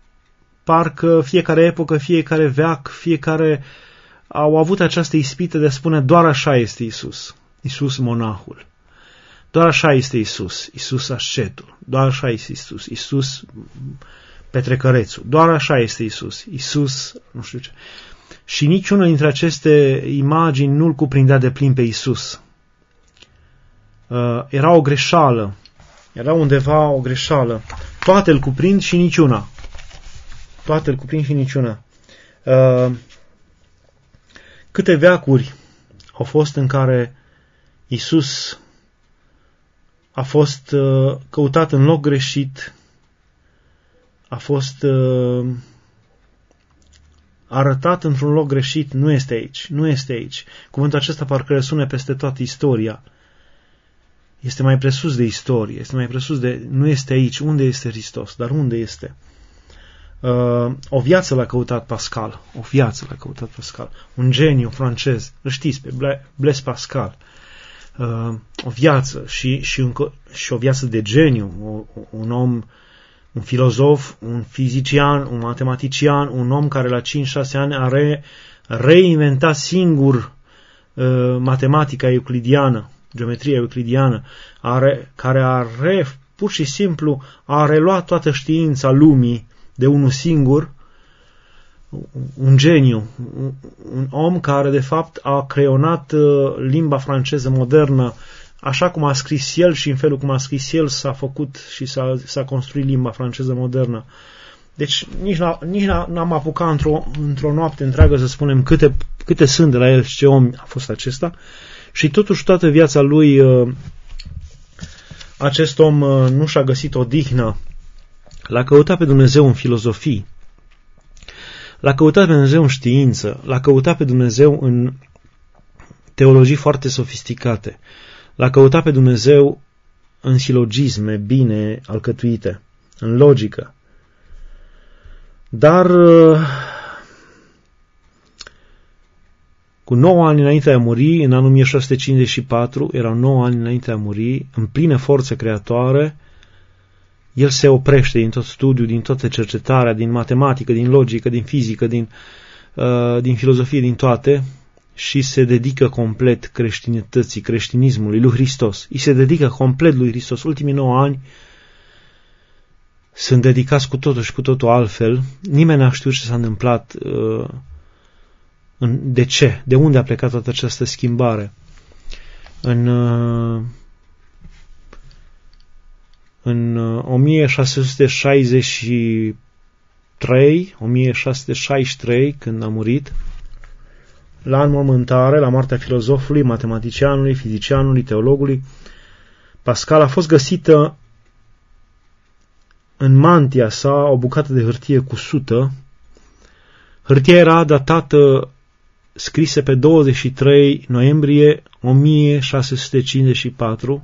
epocă, fiecare veac, fiecare au avut această ispită de a spune doar așa este Iisus, Iisus monahul, doar așa este Iisus, Iisus ascetul, doar așa este Iisus, Iisus petrecărețul. Doar așa este Isus. Isus, nu știu ce. Și niciuna dintre aceste imagini nu-L cuprindea de plin pe Isus. Era o greșeală. Era undeva o greșeală. Toate îl cuprind și niciuna. Toate îl cuprind și niciuna. Câte veacuri au fost în care Isus a fost căutat în loc greșit, a fost arătat într-un loc greșit, nu este aici, nu este aici. Cuvântul acesta parcă răsune peste toată istoria. Este mai presus de istorie, este mai presus de... Nu este aici, unde este Hristos, dar unde este? O viață l-a căutat Pascal, o viață l-a căutat Pascal, un geniu francez, îl știți pe Blaise Pascal, o viață și o viață de geniu, un om, un filozof, un fizician, un matematician, un om care la 5-6 ani a reinventat singur matematica euclidiană, geometria euclidiană, pur și simplu a reluat toată știința lumii de unul singur, un geniu, un om care de fapt a creionat limba franceză modernă așa cum a scris el și în felul cum a scris el s-a făcut și s-a construit limba franceză modernă. Deci nici n-am apucat într-o noapte întreagă să spunem câte sunt de la el și ce om a fost acesta. Și totuși toată viața lui acest om nu și-a găsit odihnă. L-a căutat pe Dumnezeu în filozofii, l-a căutat pe Dumnezeu în știință, l-a căutat pe Dumnezeu în teologii foarte sofisticate, l-a căutat pe Dumnezeu în silogisme bine alcătuite, în logică. Dar cu 9 ani înainte de a muri, în anul 1654, erau 9 ani înainte de a muri, în plină forță creatoare, el se oprește din tot studiul, din toată cercetarea, din matematică, din logică, din fizică, din filozofie, din toate, și se dedică complet creștinității, creștinismului, lui Hristos. Îi se dedică complet lui Hristos. Ultimii 9 ani sunt dedicați cu totul și cu totul altfel. Nimeni n-a știut ce s-a întâmplat, de ce, de unde a plecat toată această schimbare. În 1663, când a murit, la înmormântare, la moartea filozofului, matematicianului, fizicianului, teologului, Pascal a fost găsită în mantia sa o bucată de hârtie cusută. Hârtia era datată, scrisă pe 23 noiembrie 1654,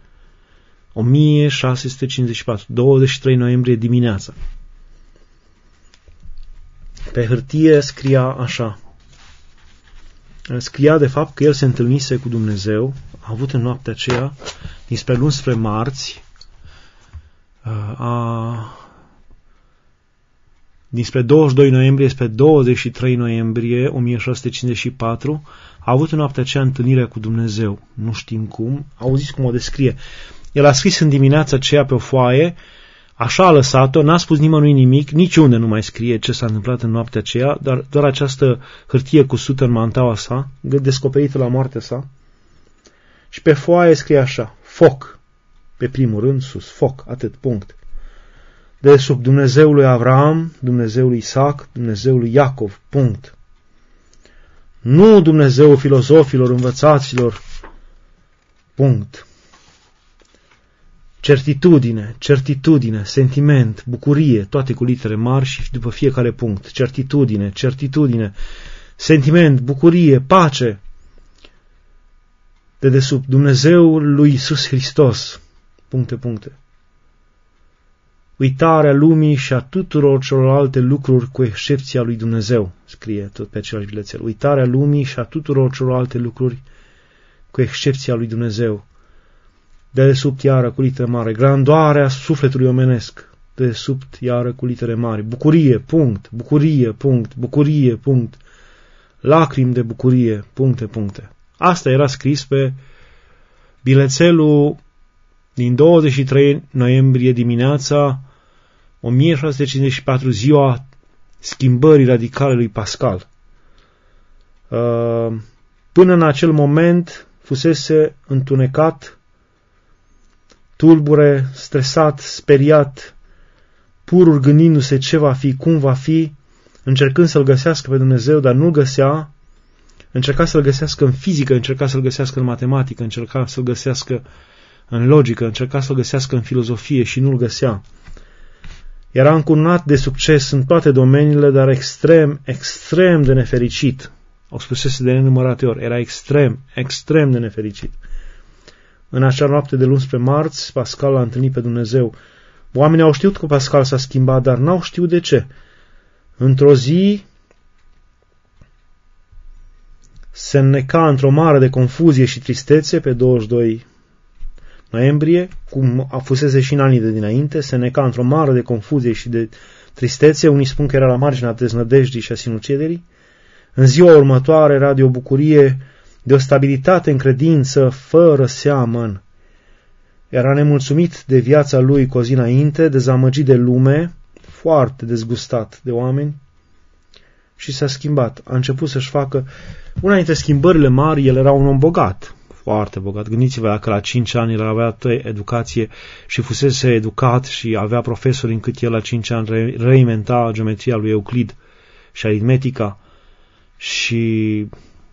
23 noiembrie dimineața. Pe hârtie scria așa. Scria de fapt că el se întâlnise cu Dumnezeu, a avut în noaptea aceea, dinspre luni spre marți, dinspre 22 noiembrie spre 23 noiembrie 1654, a avut în noaptea aceea întâlnirea cu Dumnezeu. Nu știm cum, auziți cum o descrie. El a scris în dimineața aceea pe o foaie, așa a lăsat-o, n-a spus nimănui nimic, niciunde nu mai scrie ce s-a întâmplat în noaptea aceea, dar doar această hârtie cusută în mantaua sa, descoperită la moartea sa. Și pe foaie scrie așa, foc, pe primul rând, sus, foc, atât, punct. De sub Dumnezeul lui Avram, Dumnezeul lui Isaac, Dumnezeul lui Iacov, punct. Nu Dumnezeul filozofilor, învățaților, punct. Certitudine, sentiment, bucurie, toate cu litere mari și după fiecare punct. Certitudine, sentiment, bucurie, pace. Dedesubt, Dumnezeul lui Iisus Hristos, puncte. Uitarea lumii și a tuturor celorlalte lucruri cu excepția lui Dumnezeu, scrie tot pe același bilețel. Uitarea lumii și a tuturor celorlalte lucruri cu excepția lui Dumnezeu. Dedesubt iară cu litere mare, grandoarea sufletului omenesc, dedesubt iară cu litere mari, bucurie, punct, lacrimi de bucurie, puncte. Asta era scris pe bilețelul din 23 noiembrie dimineața 1654, ziua schimbării radicale lui Pascal. Până în acel moment fusese întunecat, tulbure, stresat, speriat, purur gândindu-se ce va fi, cum va fi, încercând să-L găsească pe Dumnezeu, dar nu-L găsea, încerca să-L găsească în fizică, încerca să-L găsească în matematică, încerca să-L găsească în logică, încerca să-L găsească în filozofie și nu-L găsea. Era încununat de succes în toate domeniile, dar extrem, extrem de nefericit. O spusese de nenumărate ori, era extrem, extrem de nefericit. În acea noapte de luni spre marți, Pascal l-a întâlnit pe Dumnezeu. Oamenii au știut că Pascal s-a schimbat, dar n-au știut de ce. Într-o zi se înneca într-o mare de confuzie și tristețe pe 22 noiembrie, cum a fusese și în anii de dinainte, se înneca într-o mare de confuzie și de tristețe. Unii spun că era la marginea deznădejdii și a sinuciderii. În ziua următoare era de o bucurie, de o stabilitate în credință, fără seamăn. Era nemulțumit de viața lui cu o zi înainte, dezamăgit de lume, foarte dezgustat de oameni și s-a schimbat. A început să-și facă una dintre schimbările mari. El era un om bogat, foarte bogat. Gândiți-vă dacă la 5 ani el avea educație și fusese educat și avea profesori încât el la 5 ani reinventa geometria lui Euclid și aritmetica. Și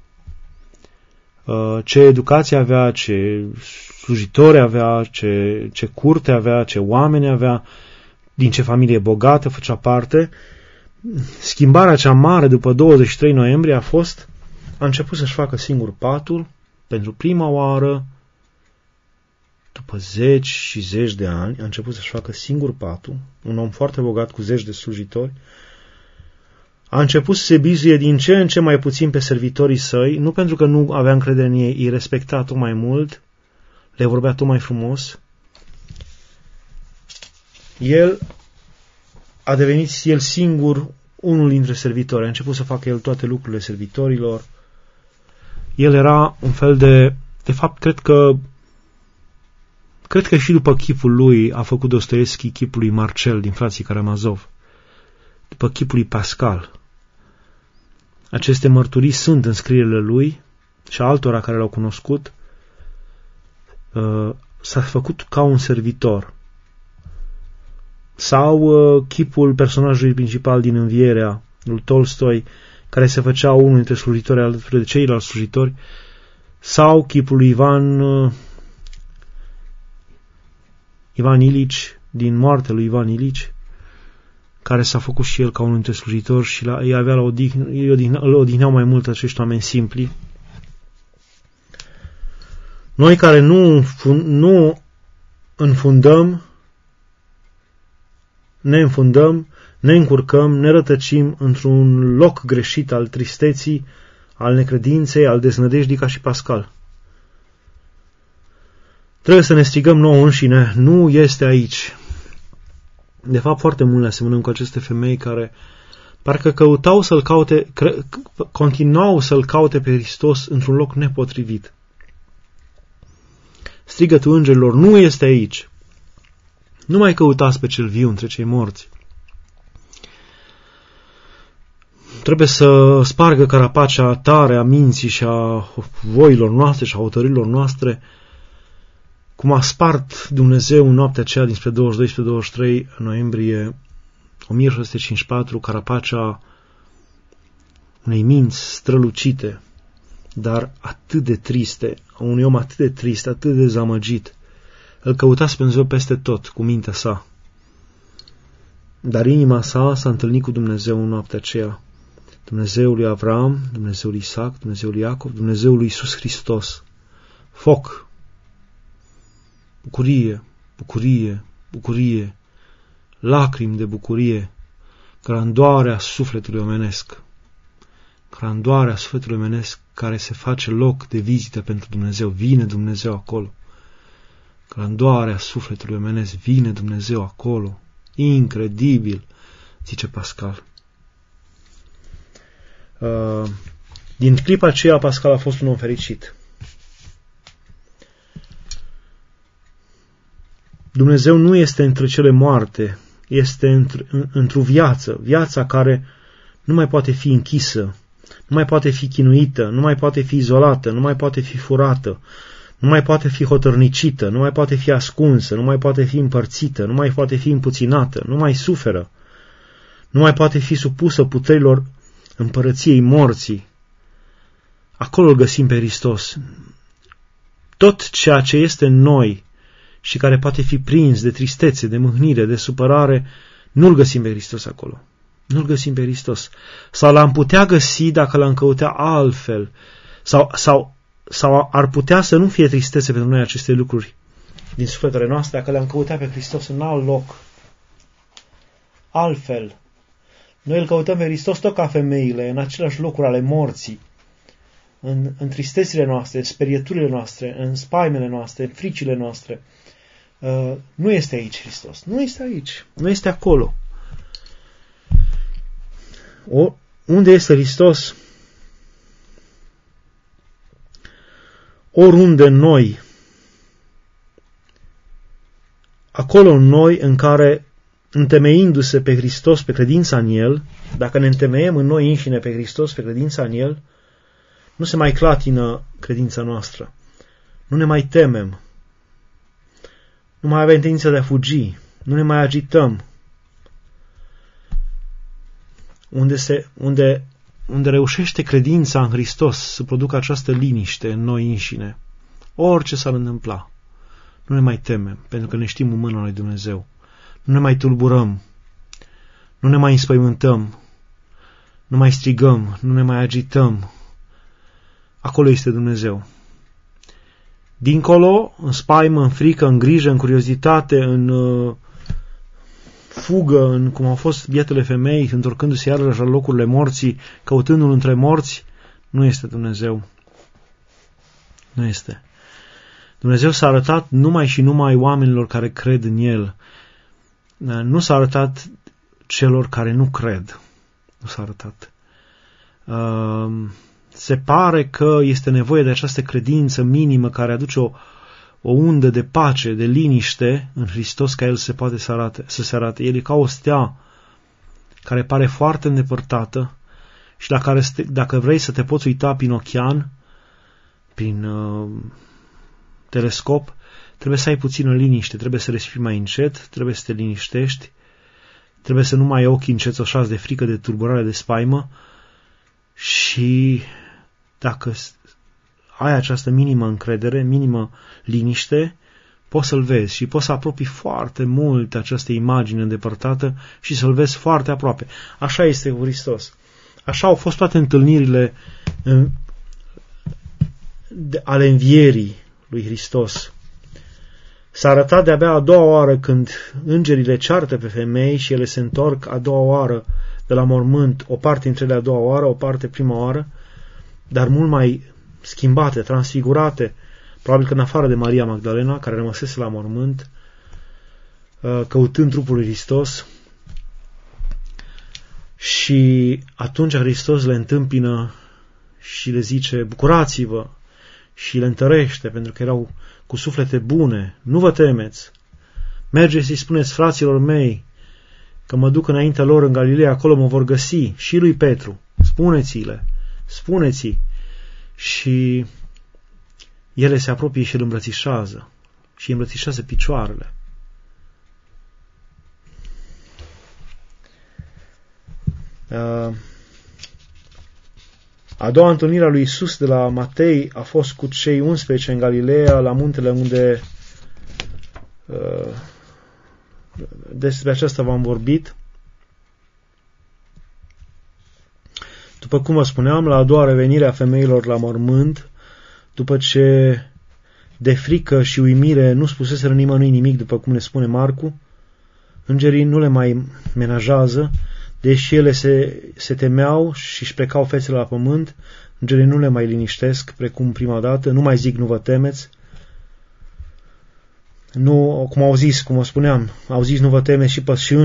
ce educație avea, ce slujitori avea, ce curte avea, ce oameni avea, din ce familie bogată făcea parte. Schimbarea cea mare după 23 noiembrie a început să-și facă singur patul, pentru prima oară, după zeci și zeci de ani, a început să-și facă singur patul, un om foarte bogat cu zeci de slujitori. A început să se bizuie din ce în ce mai puțin pe servitorii săi, nu pentru că nu avea încredere în ei, îi respecta tot mai mult, le vorbea tot mai frumos. El a devenit el singur unul dintre servitori, a început să facă el toate lucrurile servitorilor. El era un fel de fapt, cred că și după chipul lui a făcut Dostoevski chipul lui Marcel din Frații Karamazov, după chipul lui Pascal. Aceste mărturii sunt în scrierile lui și altora care l-au cunoscut. S-a făcut ca un servitor. Sau chipul personajului principal din Învierea lui Tolstoi, care se făcea unul dintre slujitori alături de ceilalți slujitori, sau chipul lui Ivan Ilici, din Moartea lui Ivan Ilici, care s-a făcut și el ca unul dintre slujitori și îl odihneau mai mult acești oameni simpli. Noi care nu înfundăm, ne înfundăm, ne încurcăm, ne rătăcim într-un loc greșit al tristeții, al necredinței, al deznădejdii, ca și Pascal. Trebuie să ne strigăm nouă înșine, nu este aici. De fapt, foarte mult ne asemănăm cu aceste femei care parcă căutau să-L caute, continuau să-L caute pe Hristos într-un loc nepotrivit. Strigătul îngerilor, nu este aici. Nu mai căutați pe cel viu între cei morți. Trebuie să spargă carapacea tare a minții și a voilor noastre și a hotărârilor noastre, cum a spart Dumnezeu în noaptea aceea dinspre 22-23 noiembrie 1654 carapacea unei minți strălucite, dar atât de triste, a unui om atât de trist, atât de dezamăgit. Îl căutați pe Dumnezeu peste tot, cu mintea sa. Dar inima sa s-a întâlnit cu Dumnezeu în noaptea aceea. Dumnezeul lui Avram, Dumnezeul lui Isaac, Dumnezeul lui Iacov, Dumnezeul lui Iisus Hristos. Foc. Bucurie, bucurie, bucurie. Lacrimi de bucurie. Grandoarea sufletului omenesc. Grandoarea sufletului omenesc care se face loc de vizită pentru Dumnezeu. Vine Dumnezeu acolo. Grandoarea sufletului omenesc, vine Dumnezeu acolo. Incredibil, zice Pascal. Din clipa aceea, Pascal a fost un om fericit. Dumnezeu nu este între cele moarte, este într-o viața care nu mai poate fi închisă, nu mai poate fi chinuită, nu mai poate fi izolată, nu mai poate fi furată, nu mai poate fi hotărnicită, nu mai poate fi ascunsă, nu mai poate fi împărțită, nu mai poate fi împuținată, nu mai suferă, nu mai poate fi supusă puterilor împărăției morții. Acolo îl găsim pe Hristos. Tot ceea ce este în noi și care poate fi prins de tristețe, de mâhnire, de supărare, nu-l găsim pe Hristos acolo. Nu-l găsim pe Hristos. Sau l-am putea găsi dacă l-am căuta altfel. Sau ar putea să nu fie tristețe pentru noi aceste lucruri din sufletele noastre dacă le-am căutat pe Hristos în alt loc. Altfel. Noi îl căutăm pe Hristos tot ca femeile, în aceleași locuri ale morții, în tristețile noastre, în sperieturile noastre, în spaimele noastre, în fricile noastre. Nu este aici Hristos. Nu este aici. Nu este acolo. Unde este Hristos? Oriunde în noi. Acolo în noi în care, întemeindu-se pe Hristos, pe credința în El, dacă ne întemeiem în noi înșine pe Hristos, pe credința în El, nu se mai clatină credința noastră. Nu ne mai temem. Nu mai avem tendința de a fugi. Nu ne mai agităm. Unde reușește credința în Hristos să producă această liniște în noi înșine, orice s-ar întâmpla, nu ne mai temem, pentru că ne știm în mâna lui Dumnezeu. Nu ne mai tulburăm, nu ne mai înspăimântăm, nu mai strigăm, nu ne mai agităm. Acolo este Dumnezeu. Dincolo, în spaimă, în frică, în grijă, în curiozitate, în fugă, în cum au fost bietele femei, întorcându-se iarăși la locurile morții, căutându-L între morți, nu este Dumnezeu. Nu este. Dumnezeu s-a arătat numai și numai oamenilor care cred în El. Nu s-a arătat celor care nu cred. Nu s-a arătat. Se pare că este nevoie de această credință minimă care aduce o undă de pace, de liniște în Hristos ca El să se arate. El e ca o stea care pare foarte îndepărtată și la care, dacă vrei să te poți uita prin ochian, prin telescop, trebuie să ai puțină liniște, trebuie să respiri mai încet, trebuie să te liniștești, trebuie să nu mai ai ochii încețoșați de frică, de tulburare, de spaimă și dacă ai această minimă încredere, minimă liniște, poți să-L vezi și poți să apropii foarte mult această imagine îndepărtată și să-L vezi foarte aproape. Așa este cu Hristos. Așa au fost toate întâlnirile ale învierii lui Hristos. S-a arătat de-abia a doua oară când îngerii le ceartă pe femei și ele se întorc a doua oară de la mormânt, o parte dintre ele a doua oară, o parte prima oară, dar mult mai schimbate, transfigurate, probabil că în afară de Maria Magdalena, care rămăsese la mormânt, căutând trupul lui Hristos. Și atunci Hristos le întâmpină și le zice, bucurați-vă, și le întărește, pentru că erau cu suflete bune. Nu vă temeți. Mergeți și spuneți fraților mei că mă duc înaintea lor în Galileea, acolo mă vor găsi. Și lui Petru. Spuneți-i. Și ele se apropie și îl îmbrățișează. Și îmbrățișează picioarele. A doua întâlnire a lui Iisus de la Matei a fost cu cei 11 în Galileea, la muntele unde despre aceasta v-am vorbit. După cum vă spuneam, la a doua revenire a femeilor la mormânt, după ce de frică și uimire nu spuseseră nimănui nimic, după cum ne spune Marcu, îngerii nu le mai menajează, deși ele se temeau și își plecau fețele la pământ, îngerii nu le mai liniștesc, precum prima dată, nu mai zic nu vă temeți. Nu, cum au zis, cum vă spuneam, au zis nu vă temeți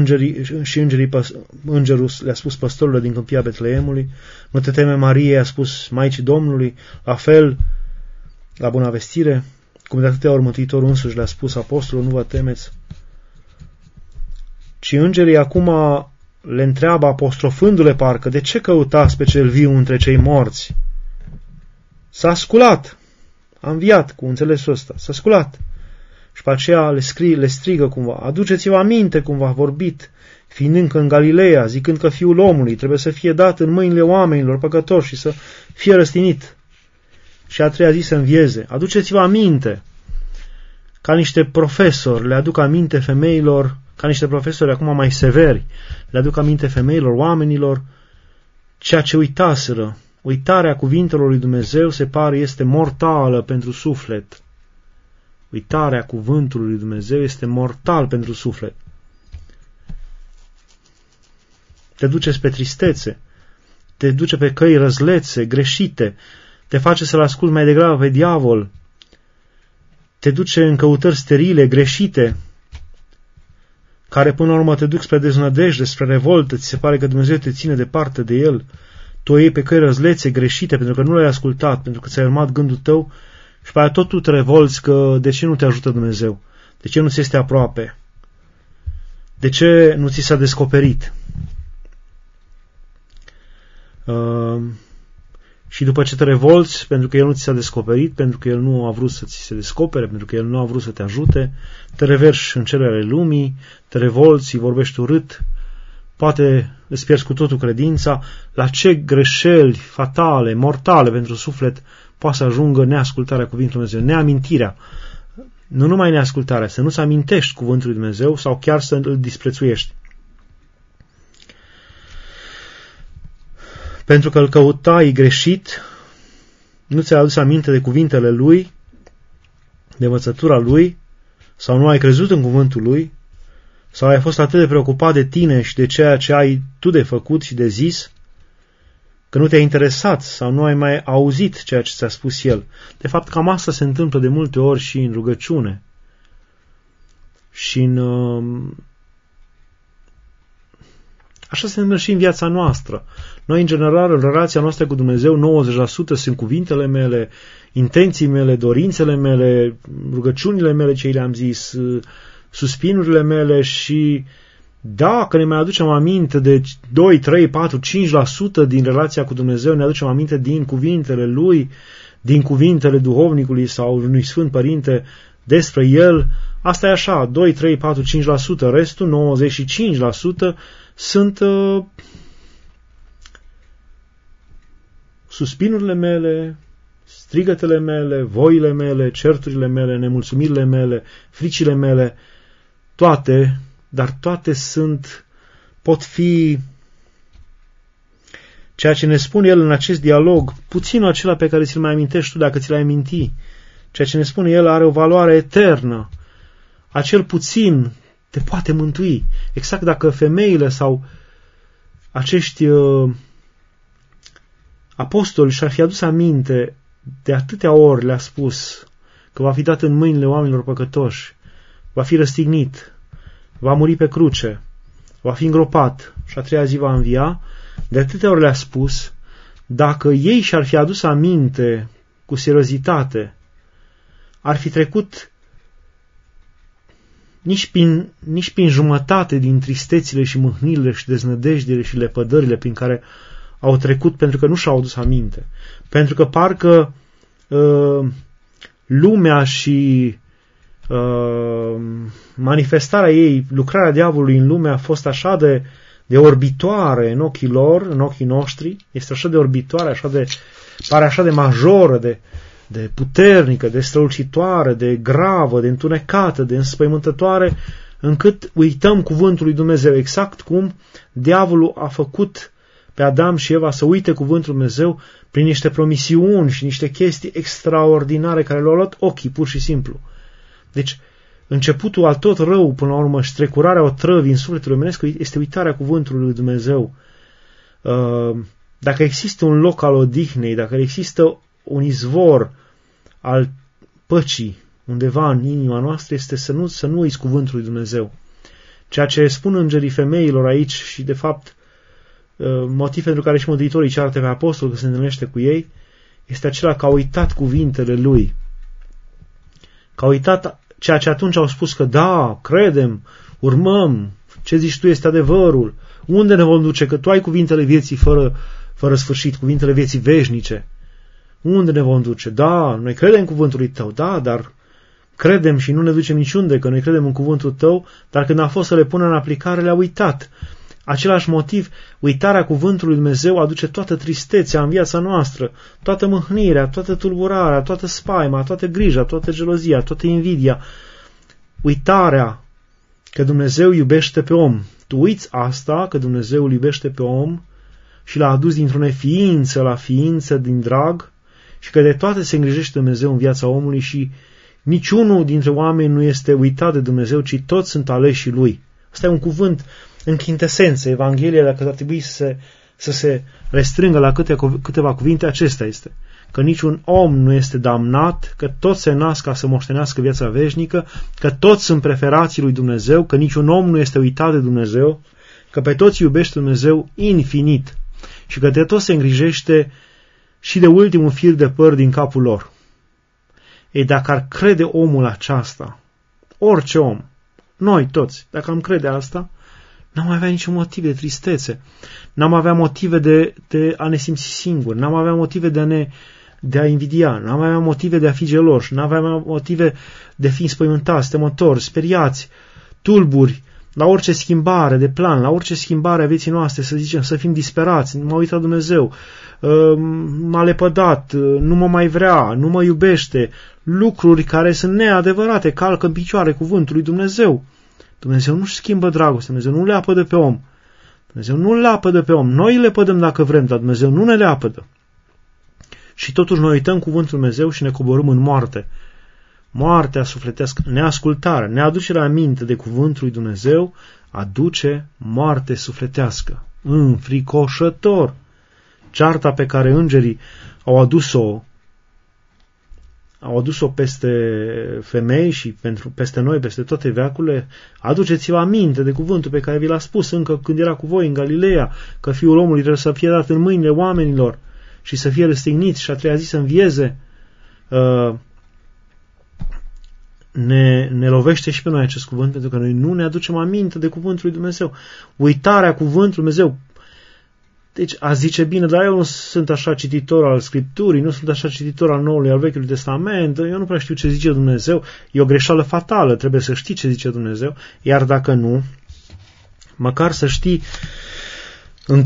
îngerul le-a spus păstorilor din câmpia Betleemului, nu te teme Marie, a spus Maicii Domnului, la fel la Bună Vestire, cum de atâtea ori Mântuitorul însuși le-a spus apostolul, nu vă temeți. ci îngerii acum le întreabă, apostrofându-le parcă, de ce căutați pe cel viu între cei morți? S-a sculat, a înviat cu înțelesul ăsta, s-a sculat. Și pe aceea le strigă cumva, aduceți-vă aminte cum v-a vorbit, fiind încă în Galileea, zicând că Fiul omului trebuie să fie dat în mâinile oamenilor păcătoși și să fie răstinit. Și a treia zi să învieze. Aduceți-vă aminte, ca niște profesori, le aduc aminte femeilor, ca niște profesori acum mai severi, le aduc aminte femeilor, oamenilor, ceea ce uitaseră. Uitarea cuvintelor lui Dumnezeu se pare este mortală pentru suflet. Uitarea cuvântului lui Dumnezeu este mortal pentru suflet. Te duce spre tristețe, te duce pe căi răzlețe, greșite, te face să-l asculți mai degrabă pe diavol, te duce în căutări sterile, greșite, care până la urmă te duc spre deznădejde, spre revoltă, ți se pare că Dumnezeu te ține departe de El, tu o iei pe căi răzlețe, greșite, pentru că nu l-ai ascultat, pentru că ți-ai urmat gândul tău și pe aia tot tu te revolți că de ce nu te ajută Dumnezeu, de ce nu ți este aproape, de ce nu ți s-a descoperit. Și după ce te revolți pentru că El nu ți s-a descoperit, pentru că El nu a vrut să ți se descopere, pentru că El nu a vrut să te ajute, te reverși în cele ale lumii, te revolți, îi vorbești urât, poate îți pierzi cu totul credința. La ce greșeli fatale, mortale pentru suflet poate să ajungă neascultarea cuvântului Dumnezeu, neamintirea. Nu numai neascultarea, să nu-ți amintești cuvântul lui Dumnezeu sau chiar să îl disprețuiești. Pentru că îl căutai greșit, nu ți-ai adus aminte de cuvintele Lui, de învățătura Lui, sau nu ai crezut în cuvântul Lui, sau ai fost atât de preocupat de tine și de ceea ce ai tu de făcut și de zis, că nu te-ai interesat sau nu ai mai auzit ceea ce ți-a spus El. De fapt, cam asta se întâmplă de multe ori și în rugăciune. Și așa se întâmplă și în viața noastră. Noi, în general, în relația noastră cu Dumnezeu, 90% sunt cuvintele mele, intenții mele, dorințele mele, rugăciunile mele, ce le-am zis, suspinurile mele și dacă ne mai aducem aminte de 2, 3, 4, 5% din relația cu Dumnezeu, ne aducem aminte din cuvintele Lui, din cuvintele duhovnicului sau unui Sfânt Părinte despre El, asta e așa, 2, 3, 4, 5%, restul, 95%, sunt suspinurile mele, strigătele mele, voile mele, certurile mele, nemulțumirile mele, fricile mele, toate, dar toate pot fi ceea ce ne spune El în acest dialog, puținul acela pe care ți-l mai amintești tu dacă ți l-ai aminti. Ceea ce ne spune El are o valoare eternă. Acel puțin te poate mântui. Exact dacă femeile sau acești apostoli și-ar fi adus aminte de atâtea ori le-a spus că va fi dat în mâinile oamenilor păcătoși, va fi răstignit, va muri pe cruce, va fi îngropat și a treia zi va învia, de atâtea ori le-a spus, dacă ei și-ar fi adus aminte cu seriozitate, ar fi trecut nici prin jumătate din tristețile și mâhnirile și deznădejdile și lepădările prin care au trecut pentru că nu și-au adus aminte. Pentru că parcă lumea și manifestarea ei, lucrarea diavolului în lume a fost așa de orbitoare în ochii lor, în ochii noștri, este așa de orbitoare, pare așa de majoră, de puternică, de strălucitoare, de gravă, de întunecată, de înspăimântătoare, încât uităm cuvântul lui Dumnezeu, exact cum diavolul a făcut pe Adam și Eva să uite cuvântul Dumnezeu prin niște promisiuni și niște chestii extraordinare care le-au luat ochii, pur și simplu. Deci, începutul al tot rău, până la urmă, și trecurarea otrăvii în sufletul omenesc este uitarea cuvântului lui Dumnezeu. Dacă există un loc al odihnei, dacă există un izvor al păcii undeva în inima noastră, este să nu uiți cuvântul lui Dumnezeu. Ceea ce spun îngerii femeilor aici și, de fapt, motiv pentru care și Mântuitorii ceartă pe apostol că se întâlnește cu ei, este acela că au uitat cuvintele lui. Că au uitat ceea ce atunci au spus că da, credem, urmăm, Ce zici tu este adevărul. Unde ne vom duce? Că tu ai cuvintele vieții fără sfârșit, cuvintele vieții veșnice. Unde ne vom duce? Da, noi credem cuvântul tău, da, dar credem și nu ne ducem niciunde, că noi credem în cuvântul tău, dar când a fost să le pună în aplicare, le-a uitat. Același motiv, uitarea cuvântului Dumnezeu aduce toată tristețea în viața noastră, toată mâhnirea, toată tulburarea, toată spaima, toată grija, toată gelozia, toată invidia. Uitarea că Dumnezeu iubește pe om. Tu uiți asta, că Dumnezeu îl iubește pe om și l-a adus dintr-o neființă la ființă din drag și că de toate se îngrijește Dumnezeu în viața omului și niciunul dintre oameni nu este uitat de Dumnezeu, ci toți sunt aleși Lui. Asta e un cuvânt în chintesență. Evanghelia, dacă ar trebui să se restrângă la câteva cuvinte, acesta este. Că niciun om nu este damnat, că toți se nasc ca să moștenească viața veșnică, că toți sunt preferații lui Dumnezeu, că niciun om nu este uitat de Dumnezeu, că pe toți iubește Dumnezeu infinit și că de toți se îngrijește și de ultimul fir de păr din capul lor. Ei, dacă ar crede omul aceasta, orice om, noi toți, dacă am crede asta, n-am avea niciun motiv de tristețe, n-am avea motive de a ne simți singuri, n-am avea motive de a invidia, n-am avea motive de a fi geloși, n-am avea motive de a fi înspăimântați, temători, speriați, tulburi, la orice schimbare de plan, la orice schimbare a vieții noastre, să zicem, să fim disperați, nu m-a uitat Dumnezeu, m-a lepădat, nu mă mai vrea, nu mă iubește, lucruri care sunt neadevărate, calcă în picioare cuvântul lui Dumnezeu. Dumnezeu nu-și schimbă dragostea, Dumnezeu nu le apădă pe om. Dumnezeu nu le apădă pe om. Noi le pădăm dacă vrem, dar Dumnezeu nu ne le apădă. Și totuși noi uităm cuvântul Dumnezeu și ne coborâm în moarte. Moartea sufletească, neascultarea, neaducerea aminte de cuvântul lui Dumnezeu aduce moarte sufletească. Înfricoșător. Cearta pe care îngerii au adus-o peste femei și peste noi, peste toate veacurile, aduceți-vă aminte de cuvântul pe care vi l-a spus încă când era cu voi în Galileea, că Fiul omului trebuie să fie dat în mâinile oamenilor și să fie răstignit și a treia zi să învieze. Ne lovește și pe noi acest cuvânt, pentru că noi nu ne aducem aminte de cuvântul lui Dumnezeu. Uitarea cuvântului Dumnezeu. Deci, a zice bine, dar eu nu sunt așa cititor al Scripturii, nu sunt așa cititor al Noului, al Vechiului Testament, eu nu prea știu ce zice Dumnezeu, e o greșeală fatală, trebuie să știi ce zice Dumnezeu, iar dacă nu, măcar să știi în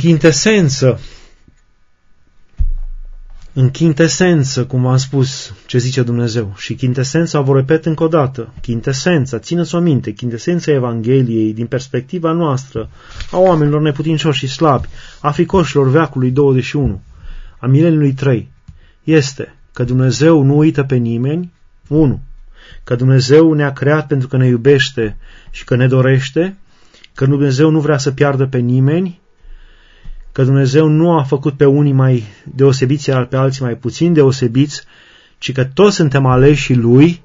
chintesență, cum v-am spus, ce zice Dumnezeu. Și chintesența, vă repet încă o dată, chintesența, țineți-o minte, chintesența Evangheliei din perspectiva noastră, a oamenilor neputincioși și slabi, a fricoșilor veacului 21, a mileniului 3, este că Dumnezeu nu uită pe nimeni, 1. Că Dumnezeu ne-a creat pentru că ne iubește și că ne dorește, că Dumnezeu nu vrea să piardă pe nimeni, că Dumnezeu nu a făcut pe unii mai deosebiți, iar pe alții mai puțin deosebiți, ci că toți suntem aleși Lui,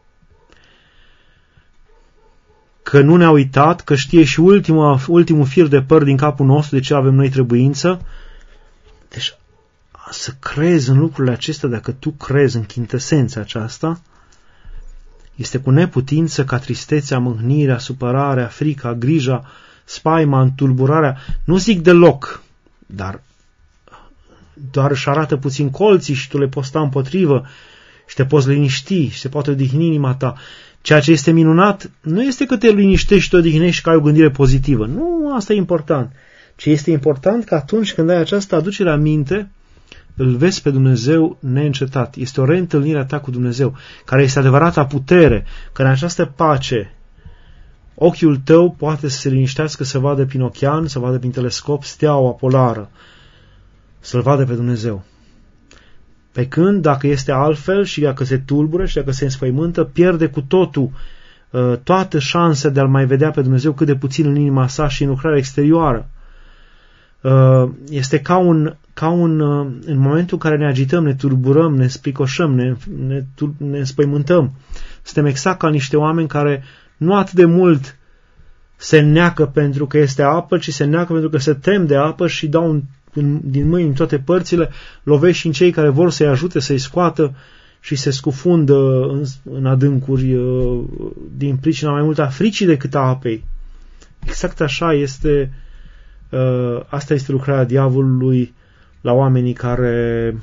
că nu ne-a uitat, că știe și ultimul fir de păr din capul nostru, de ce avem noi trebuință. Deci, să crezi în lucrurile acestea, dacă tu crezi în chintesența aceasta, este cu neputință ca tristețea, mâhnirea, supărarea, frica, grija, spaima, întulburarea, nu zic deloc, dar doar își arată puțin colții și tu le poți sta împotrivă și te poți liniști și se poate odihni inima ta. Ceea ce este minunat nu este că te liniștești și te odihnești și că ai o gândire pozitivă. Nu, asta e important. Ce este important că atunci când ai această aducere aminte, îl vezi pe Dumnezeu neîncetat. Este o reîntâlnire a ta cu Dumnezeu, care este adevărata putere, că în această pace ochiul tău poate să se liniștească, să vadă prin ochean, să vadă prin telescop steaua polară, să-L vadă pe Dumnezeu. Pe când, dacă este altfel și dacă se tulbură și dacă se înspăimântă, pierde cu totul toată șansa de a-L mai vedea pe Dumnezeu cât de puțin în inima sa și în lucrarea exterioară. Este în momentul în care ne agităm, ne tulburăm, ne spricoșăm, ne înspăimântăm. Suntem exact ca niște oameni care nu atât de mult se neacă pentru că este apă, ci se neacă pentru că se tem de apă și dau din mâini în toate părțile, lovește și în cei care vor să-i ajute, să-i scoată și se scufundă în adâncuri din pricina mai mult a fricii decât a apei. Exact așa este, asta este lucrarea diavolului la oamenii care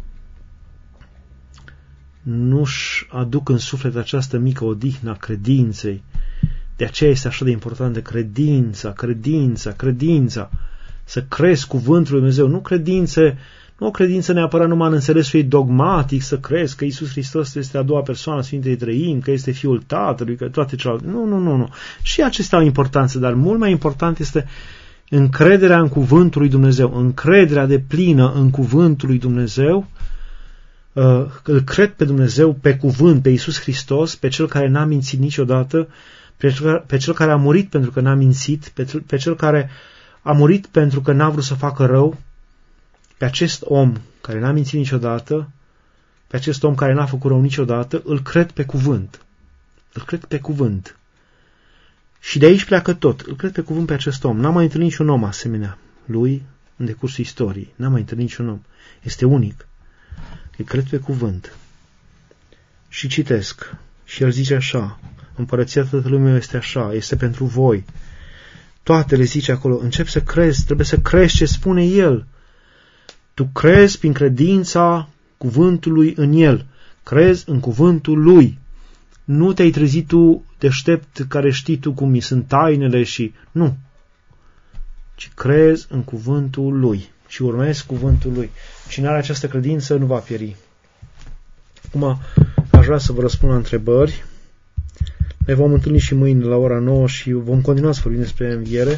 nu-și aduc în suflet această mică odihnă a credinței. De aceea este așa de importantă credința. Să crezi cuvântul lui Dumnezeu, nu o credință neapărat numai în înțelesul ei dogmatic, să crezi că Iisus Hristos este a doua persoană a Sfintei Treimi, că este Fiul Tatălui, că toate celelalte. Nu. Și acestea au importanță, dar mult mai important este încrederea în cuvântul lui Dumnezeu, încrederea deplină în cuvântul lui Dumnezeu. Îl cred pe Dumnezeu, pe cuvânt, pe Iisus Hristos, pe Cel care n-a mințit niciodată, pe Cel care a murit pentru că n-a mințit, pe Cel care a murit pentru că n-a vrut să facă rău, pe acest om care n-a mințit niciodată, pe acest om care n-a făcut rău niciodată, îl cred pe cuvânt. Îl cred pe cuvânt. Și de aici pleacă tot. Îl cred pe cuvânt pe acest om. N-am mai întâlnit niciun om asemenea lui în decursul istoriei. N-am mai întâlnit niciun om. Este unic. Îl cred pe cuvânt. Și citesc. Și el zice așa: Împărăția Tatălui meu este așa, este pentru voi. Toate le zice acolo. Încep să crezi, trebuie să crezi ce spune el. Tu crezi prin credința cuvântului în el. Crezi în cuvântul lui. Nu te-ai trezit tu deștept care știi tu cum sunt tainele și... Nu. Ci crezi în cuvântul lui și urmezi cuvântul lui. Cine are această credință nu va pieri. Acum aș vrea să vă răspund la întrebări. Ne vom întâlni și mâine la ora 9 și vom continua să vorbim despre înviere.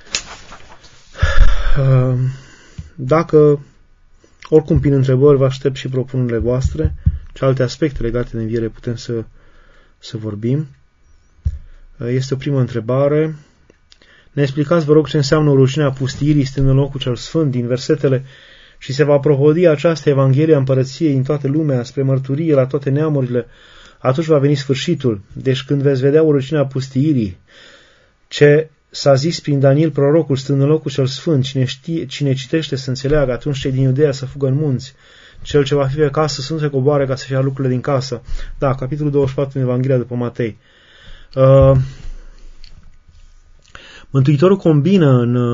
Dacă oricum prin întrebări vă aștept și propunerile voastre și alte aspecte legate de înviere putem să vorbim. Este o primă întrebare. Ne explicați, vă rog, ce înseamnă o rugăciune a pustirii stând în locul cel sfânt din versetele: și se va propovădui această Evanghelie a Împărăției în toată lumea, spre mărturie la toate neamurile, atunci va veni sfârșitul. Deci când veți vedea o rugăciune a pustiirii, ce s-a zis prin Daniel prorocul stând în locul cel sfânt, cine citește să înțeleagă, atunci cei din Iudeea să fugă în munți, cel ce va fi pe casă să nu se coboare ca să fie lucrurile din casă. Da, capitolul 24 din Evanghelia după Matei. Mântuitorul combină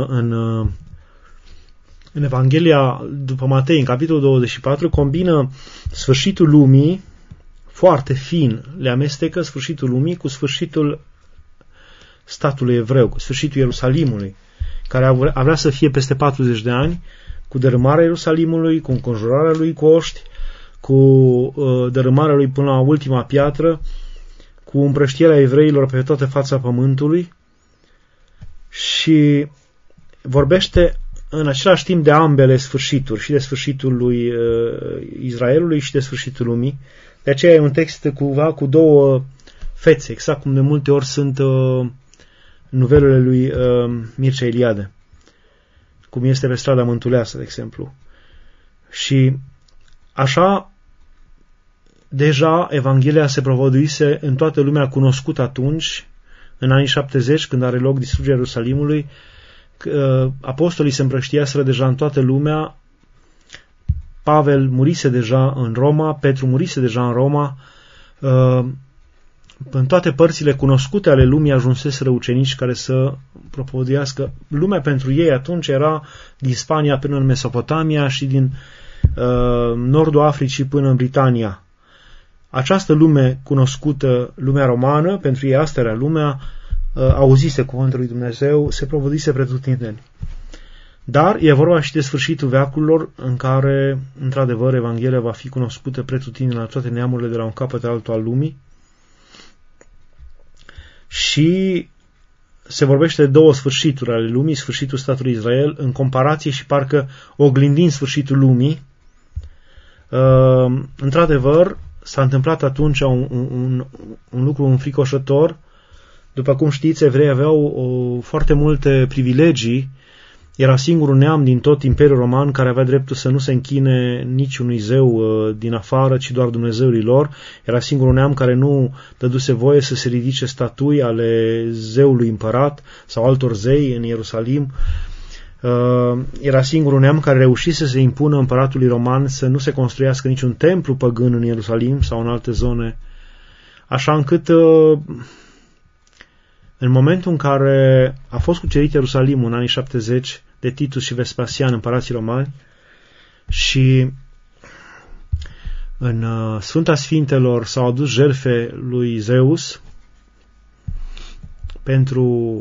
în Evanghelia după Matei, în capitolul 24, combină sfârșitul lumii foarte fin, le amestecă sfârșitul lumii cu sfârșitul statului evreu, cu sfârșitul Ierusalimului, care avea să fie peste 40 de ani, cu dărâmarea Ierusalimului, cu înconjurarea lui cu oști, cu dărâmarea lui până la ultima piatră, cu împrăștierea evreilor pe toată fața pământului, și vorbește în același timp de ambele sfârșituri, și de sfârșitul lui Israelului și de sfârșitul lumii. De aceea e un text cu două fețe, exact cum de multe ori sunt nuvelele lui Mircea Eliade, cum este pe Strada Mântuleasă, de exemplu. Și așa, deja Evanghelia se propovăduise în toată lumea, cunoscut atunci, în anii 70, când are loc distrugerea Ierusalimului. Apostolii se împrăștiaseră deja în toată lumea. Pavel murise deja în Roma, Petru murise deja în Roma. În toate părțile cunoscute ale lumii ajunseseră ucenici care să propovăduiască. Lumea pentru ei atunci era din Spania până în Mesopotamia și din nordul Africii până în Britania. Această lume cunoscută, lumea romană, pentru ei asta era lumea, auzise cuvântul lui Dumnezeu, se propovăduise pretutindeni. Dar e vorba și de sfârșitul veacurilor, în care, într-adevăr, Evanghelia va fi cunoscută pretutindeni la toate neamurile de la un capăt altul al lumii. Și se vorbește de două sfârșituri ale lumii, sfârșitul statului Israel, în comparație și parcă oglindind sfârșitul lumii. Într-adevăr, s-a întâmplat atunci un lucru înfricoșător. După cum știți, evreii aveau foarte multe privilegii. Era singurul neam din tot Imperiul Roman care avea dreptul să nu se închine niciunui zeu din afară, ci doar Dumnezeului lor. Era singurul neam care nu dăduse voie să se ridice statui ale zeului împărat sau altor zei în Ierusalim. Era singurul neam care reușise să se impună împăratului roman să nu se construiască niciun templu păgân în Ierusalim sau în alte zone, așa încât În momentul în care a fost cucerit Ierusalimul în anii 70 de Titus și Vespasian, împărații romani, și în Sfânta Sfintelor s-au adus jertfe lui Zeus pentru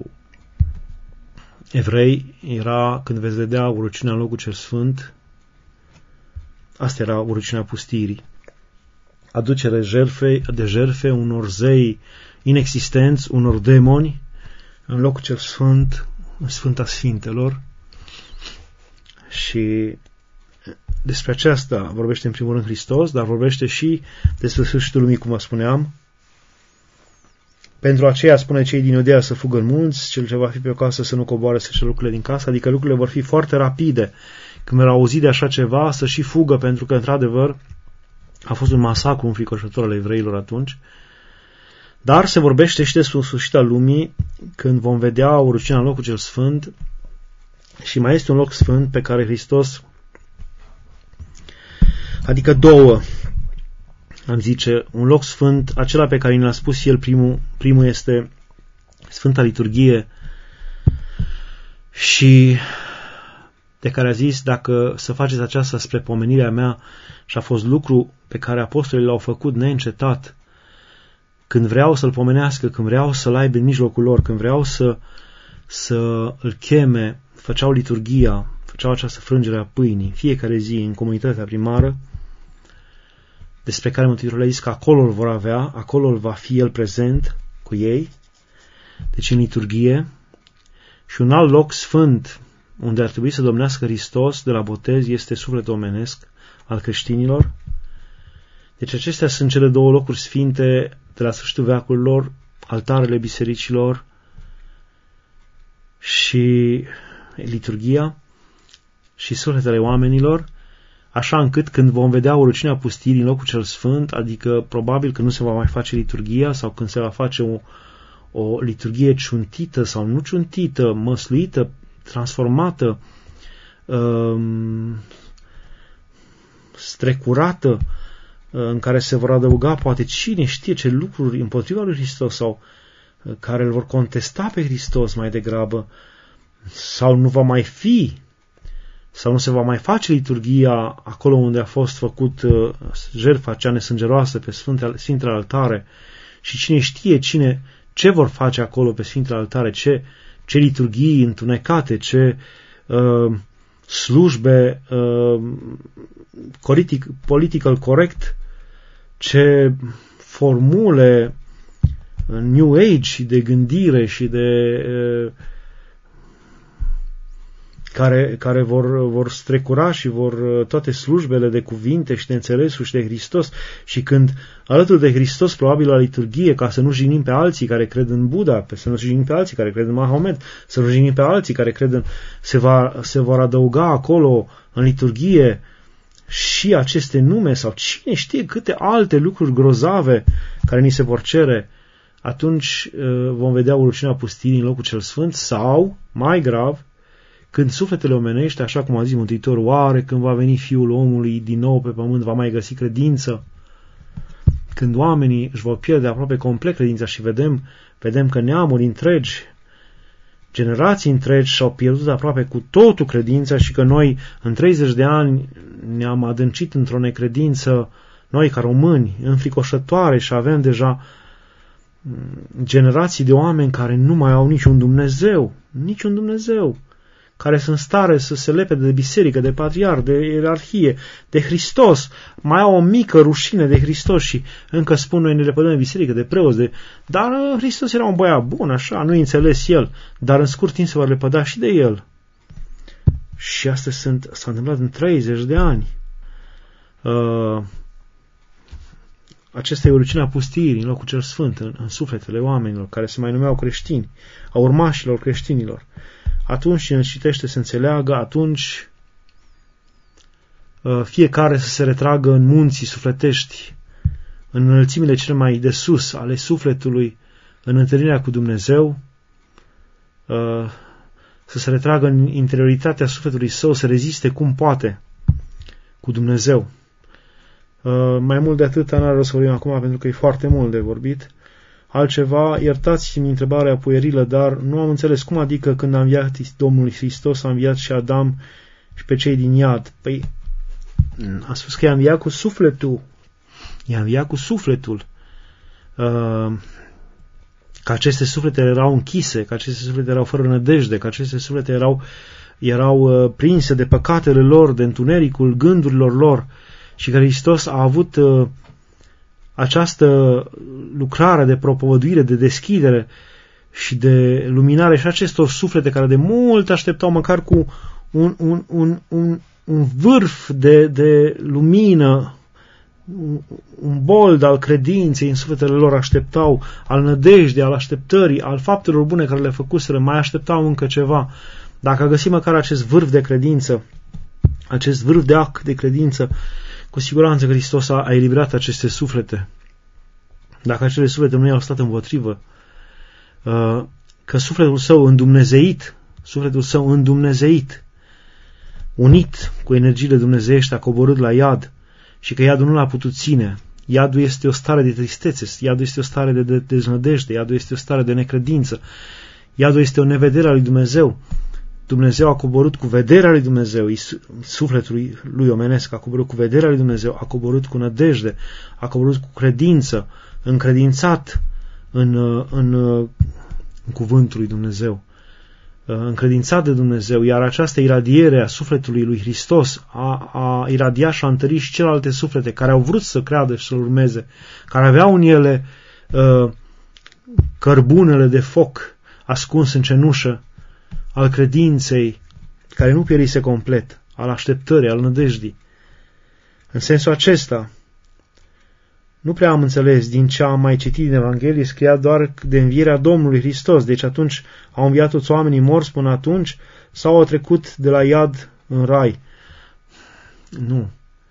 evrei, era, când veți vedea urăciunea în locul cel sfânt, asta era urăciunea pustirii. Aducere de jertfe unor zei inexistenți, unor demoni, în locul cel sfânt, în Sfânta Sfintelor. Și despre aceasta vorbește în primul rând Hristos, dar vorbește și despre sfârșitul lumii, cum vă spuneam. Pentru aceea spune cei din Iudea să fugă în munți, cel ce va fi pe o casă să nu coboare să-și lucrurile din casă, adică lucrurile vor fi foarte rapide. Când au auzit de așa ceva, să și fugă, pentru că, într-adevăr, a fost un masacru înfricoșător al evreilor atunci. Dar se vorbește și despre sfârșitul lumii, când vom vedea urăciunea în locul cel sfânt, și mai este un loc sfânt pe care Hristos, adică două, am zice, un loc sfânt, acela pe care ne l-a spus el primul este Sfânta Liturghie, și de care a zis, dacă să faceți aceasta spre pomenirea mea, și a fost lucru pe care apostolii l-au făcut neîncetat, când vreau să-l pomenească, când vreau să-l aibă în mijlocul lor, când vreau să îl cheme, făceau liturghia, făceau această frângere a pâinii, fiecare zi în comunitatea primară, despre care Mântuitorul a zis că acolo îl vor avea, acolo îl va fi el prezent cu ei, deci în liturghie. Și un alt loc sfânt unde ar trebui să domnească Hristos de la botez este sufletul omenesc al creștinilor. Deci acestea sunt cele două locuri sfinte de la sfârșitul veacurilor, altarele bisericilor și liturghia și sufletele oamenilor, așa încât când vom vedea urăciunea pustirii în locul cel sfânt, adică probabil că nu se va mai face liturghia, sau când se va face o liturghie ciuntită sau nu ciuntită, măsluită, transformată, strecurată, în care se vor adăuga poate cine știe ce lucruri împotriva lui Hristos, sau care îl vor contesta pe Hristos mai degrabă, sau nu va mai fi, sau nu se va mai face liturghia acolo unde a fost făcut jertfa cea nesângeroasă pe Sfintele Altare, și cine știe ce vor face acolo pe Sfintele Altare, ce liturghii întunecate, ce slujbe political correct, ce formule New Age de gândire și de care vor strecura și vor toate slujbele de cuvinte și de înțelesul și de Hristos. Și când alături de Hristos, probabil la liturghie, ca să nu jignim pe alții care cred în Buddha, să nu jignim pe alții care cred în Mahomet, să nu jignim pe alții care cred în... Se vor adăuga acolo în liturghie și aceste nume, sau cine știe câte alte lucruri grozave care ni se vor cere. Atunci vom vedea urăciunea pustirii în locul cel sfânt, sau, mai grav, când sufletele omenești, așa cum a zis Mântuitorul, oare când va veni Fiul omului din nou pe pământ, va mai găsi credință? Când oamenii își vor pierde aproape complet credința și vedem că neamuri întregi, generații întregi și-au pierdut aproape cu totul credința, și că noi în 30 de ani ne-am adâncit într-o necredință, noi ca români, înfricoșătoare, și avem deja generații de oameni care nu mai au niciun Dumnezeu, care sunt stare să se lepede de biserică, de patriarh, de ierarhie, de Hristos, mai au o mică rușine de Hristos și încă spun noi ne lepădăm de biserică, de preoți, dar Hristos era un băiat bun, așa, nu-i înțeles el, dar în scurt timp se va lepăda și de el. Și asta s-a întâmplat în 30 de ani. Acesta e urăciunea pustirii în locul cel sfânt, în sufletele oamenilor care se mai numeau creștini, a urmașilor creștinilor. Atunci cine citește să înțeleagă, atunci fiecare să se retragă în munții sufletești, în înălțimile cele mai de sus ale sufletului, în întâlnirea cu Dumnezeu, să se retragă în interioritatea sufletului său, să reziste cum poate cu Dumnezeu. Mai mult de atât n-are rost să vorbim acum, pentru că e foarte mult de vorbit. altceva, iertați-mi întrebarea puerilă, dar nu am înțeles cum adică când a înviat Domnul Hristos, a înviat și Adam și pe cei din iad. Păi, a spus că i-a înviat cu sufletul. I-a înviat cu sufletul. Că aceste suflete erau închise, că aceste suflete erau fără nădejde, că aceste suflete erau prinse de păcatele lor, de întunericul gândurilor lor și că Hristos a avut această lucrare de propovăduire, de deschidere și de luminare și acestor suflete care de mult așteptau măcar cu un vârf de lumină, un bold al credinței în sufletele lor așteptau, al nădejdei, al așteptării, al faptelor bune care le făcuseră, mai așteptau încă ceva. Dacă a găsit măcar acest vârf de credință, acest vârf de ac de credință, cu siguranță că Hristos a eliberat aceste suflete. Dacă acele suflete nu i-au stat împotrivă, că sufletul său îndumnezeit, unit cu energiile dumnezeiești, a coborât la iad și că iadul nu l-a putut ține. Iadul este o stare de tristețe, iadul este o stare de deznădejde, iadul este o stare de necredință, iadul este o nevedere a lui Dumnezeu. Dumnezeu a coborât cu vederea lui Dumnezeu, sufletul lui omenesc a coborât cu vederea lui Dumnezeu, a coborât cu nădejde, a coborât cu credință, încredințat în cuvântul lui Dumnezeu, încredințat de Dumnezeu, iar această iradiere a sufletului lui Hristos a iradiat și a întărit și celelalte suflete care au vrut să creadă și să-L urmeze, care aveau în ele cărbunele de foc ascuns în cenușă, al credinței, care nu pierise complet, al așteptării, al nădejdii. În sensul acesta, nu prea am înțeles din ce am mai citit din Evanghelie, scria doar de învierea Domnului Hristos. Deci atunci au înviat toți oamenii morți până atunci sau au trecut de la iad în rai. Nu.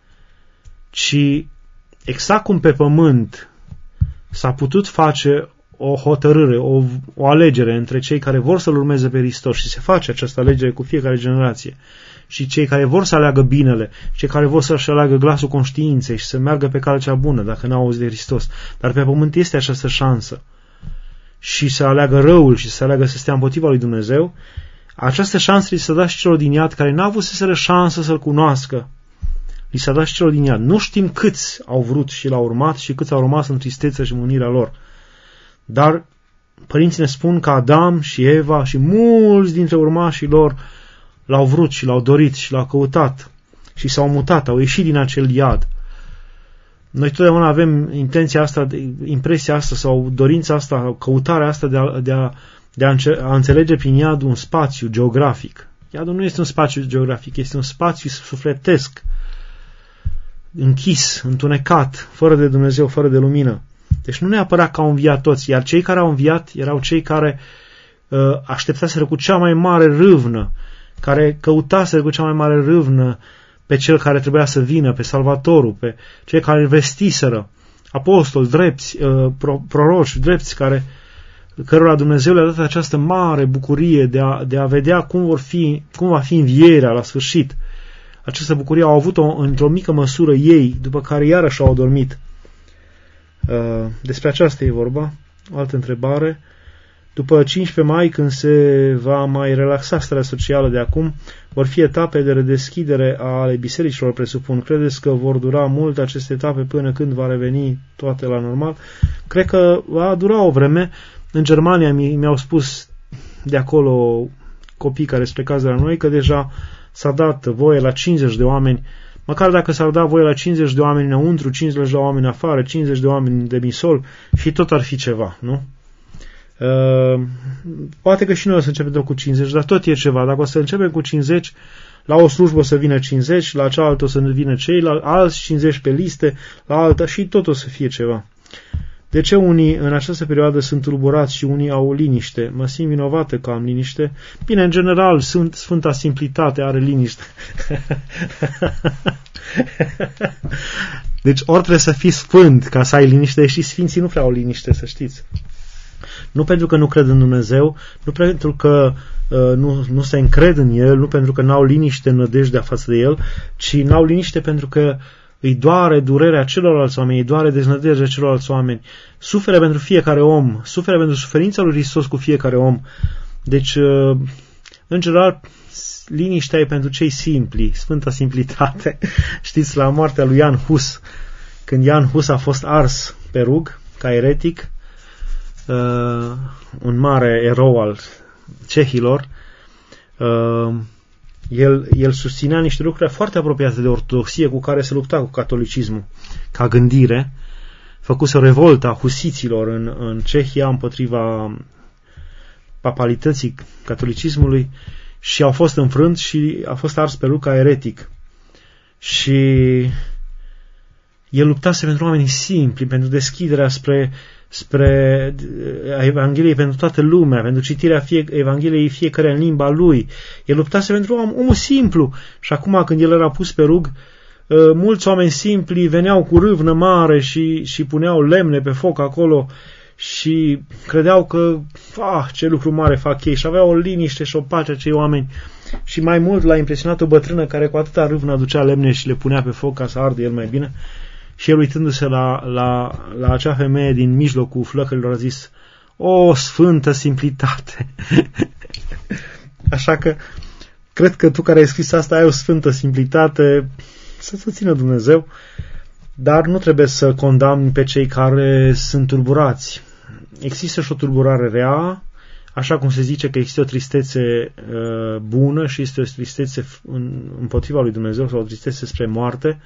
Ci exact cum pe pământ s-a putut face o hotărâre, o alegere între cei care vor să-L urmeze pe Hristos și se face această alegere cu fiecare generație și cei care vor să aleagă binele, cei care vor să-și aleagă glasul conștiinței și să meargă pe calea cea bună dacă n-au auzit de Hristos. Dar pe pământ este această șansă și să aleagă răul și să aleagă să stea împotriva lui Dumnezeu. Această șansă li s-a dat și celor din iad care n-au avut să șansă să-L cunoască. Li s-a dat și celor din iad. Nu știm câți au vrut și L-au urmat și câți au rămas în tristețe și mânirea lor. Dar părinții ne spun că Adam și Eva și mulți dintre urmașii lor L-au vrut și L-au dorit și L-au căutat și s-au mutat, au ieșit din acel iad. Noi totdeauna avem intenția asta, impresia asta sau dorința asta, căutarea asta de a înțelege prin iad un spațiu geografic. Iadul nu este un spațiu geografic, este un spațiu sufletesc, închis, întunecat, fără de Dumnezeu, fără de lumină. Deci nu neapărat că au înviat toți, iar cei care au înviat erau cei care așteptaseră cu cea mai mare râvnă, care căutaseră cu cea mai mare râvnă pe cel care trebuia să vină, pe Salvatorul, pe cei care îl vestiseră, apostoli, drepți, proroci, drepți, cărora Dumnezeu le-a dat această mare bucurie de a vedea cum va fi învierea la sfârșit. Această bucurie au avut-o într-o mică măsură ei, după care iarăși au adormit. Despre aceasta e vorba. O altă întrebare. După 15 mai, când se va mai relaxa starea socială de acum, vor fi etape de redeschidere ale bisericilor, presupun. Credeți că vor dura mult aceste etape până când va reveni toate la normal? Cred că va dura o vreme. În Germania mi-au spus de acolo copii care sunt plecați de la noi că deja s-a dat voie la 50 de oameni. Măcar dacă s-ar da voie la 50 de oameni înăuntru, 50 de oameni afară, 50 de oameni de misol și tot ar fi ceva, nu? Poate că și noi o să începem cu 50, dar tot e ceva. Dacă o să începem cu 50, la o slujbă o să vină 50, la cealaltă o să vină ceilalți, alți 50 pe liste, la alta și tot o să fie ceva. De ce unii în această perioadă sunt tulburați și unii au liniște? Mă simt vinovată că am liniște. Bine, în general, Sfânta Simplitate are liniște. Deci ori trebuie să fii sfânt ca să ai liniște, și sfinții nu prea au liniște, să știți. Nu pentru că nu cred în Dumnezeu, nu pentru că nu se încred în El, nu pentru că n-au liniște în nădejdea față de El, ci n-au liniște pentru că îi doare durerea celorlalți oameni, îi doare deznădejdea celorlalți oameni, suferă pentru fiecare om, suferă pentru suferința lui Hristos cu fiecare om. Deci, în general, liniștea e pentru cei simpli, sfânta simplitate. Știți, la moartea lui Jan Hus, când Jan Hus a fost ars pe rug, ca eretic, un mare erou al cehilor, el susținea niște lucruri foarte apropiate de ortodoxie cu care se lupta cu catolicismul ca gândire. Făcuse o revoltă a husiților în Cehia împotriva papalității catolicismului și au fost înfrânți și a fost ars pe rug ca eretic. Și el luptase pentru oamenii simpli, pentru deschiderea spre Evangheliei pentru toată lumea, pentru citirea Evangheliei fiecare în limba lui. El luptase pentru omul simplu și acum când el era pus pe rug, mulți oameni simpli veneau cu râvnă mare și puneau lemne pe foc acolo și credeau că ce lucru mare fac ei și aveau o liniște și o pace acei oameni. Și mai mult l-a impresionat o bătrână care cu atâta râvnă aducea lemne și le punea pe foc ca să ardă el mai bine. Și el, uitându-se la acea femeie din mijlocul flăcărilor, a zis: o sfântă simplitate! Așa că cred că tu care ai scris asta ai o sfântă simplitate, să te țină Dumnezeu, dar nu trebuie să condamni pe cei care sunt tulburați. Există și o tulburare rea, așa cum se zice că există o tristețe bună și este o tristețe împotriva lui Dumnezeu sau o tristețe spre moarte.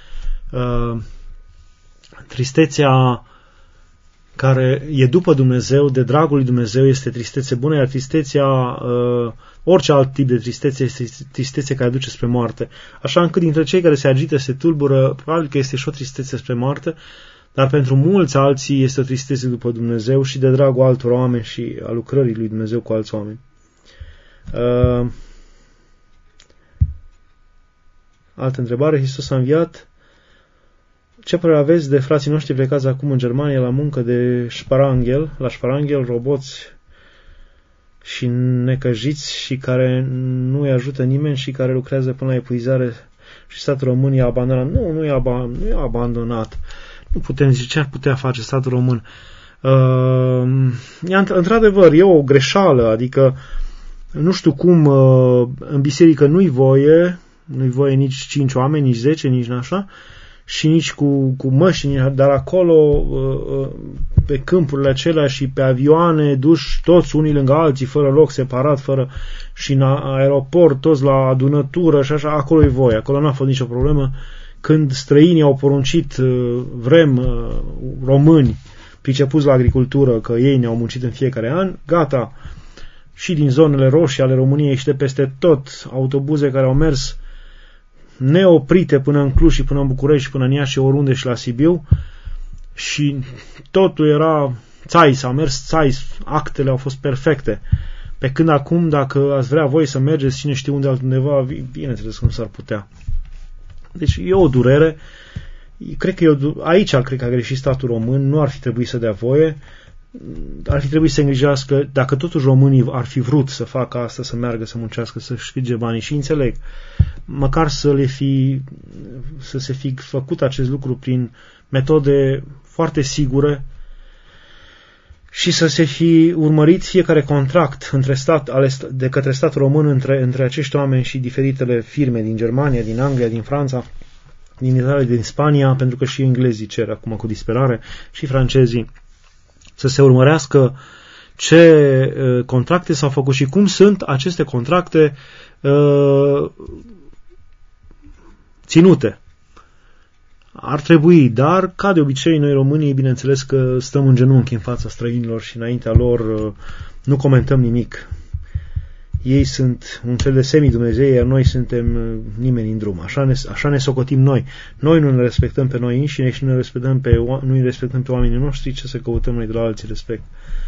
Tristețea care e după Dumnezeu, de dragul lui Dumnezeu, este tristețe bună, iar tristețea, orice alt tip de tristețe, este tristețe care duce spre moarte. Așa încât dintre cei care se agită, se tulbură, probabil că este și o tristețe spre moarte, dar pentru mulți alții este o tristețe după Dumnezeu și de dragul altor oameni și a lucrării lui Dumnezeu cu alți oameni. Altă întrebare: Hristos a înviat. Ce părere aveți de frații noștri plecați acum în Germania la muncă de șparanghel, roboți și necăjiți și care nu îi ajută nimeni și care lucrează până la epuizare și statul român i-a abandonat? Nu i-a abandonat. Nu putem zice ce ar putea face statul român. Într-adevăr, e o greșeală, adică nu știu cum în biserică nu-i voie nici 5 oameni, nici 10, nici așa, și nici cu măști, dar acolo, pe câmpurile acelea și pe avioane, duși toți unii lângă alții, fără loc separat, și în aeroport, toți la adunătură și așa, acolo e voie, acolo n-a fost nicio problemă. Când străinii au poruncit, vrem români pricepuți la agricultură, că ei ne-au muncit în fiecare an, gata, și din zonele roșii ale României și de peste tot, autobuze care au mers neoprite până în Cluj și până în București și până în Iași și oriunde și la Sibiu, și totul era țais, a mers țais, actele au fost perfecte. Pe când acum, dacă ați vrea voi să mergeți cine știe unde altundeva, bineînțeles că nu s-ar putea. Deci e o durere. Cred că aici cred că a greșit statul român, nu ar fi trebuit să dea voie, ar fi trebuit să îngrijească, dacă totuși românii ar fi vrut să facă asta, să meargă, să muncească, să-și câștige banii, și înțeleg, măcar să se fi făcut acest lucru prin metode foarte sigure și să se fi urmărit fiecare contract de către statul român între acești oameni și diferitele firme din Germania, din Anglia, din Franța, din Italia, din Spania, pentru că și englezii cer acum cu disperare, și francezii, să se urmărească ce contracte s-au făcut și cum sunt aceste contracte ținute. Ar trebui, dar ca de obicei noi românii, bineînțeles că stăm în genunchi în fața străinilor și înaintea lor nu comentăm nimic. Ei sunt un fel de semi-Dumnezei, iar noi suntem nimeni în drum. Așa ne socotim noi. Noi nu ne respectăm pe noi înșine și nu îi respectăm pe oamenii noștri. Ce să căutăm noi de la alții respect?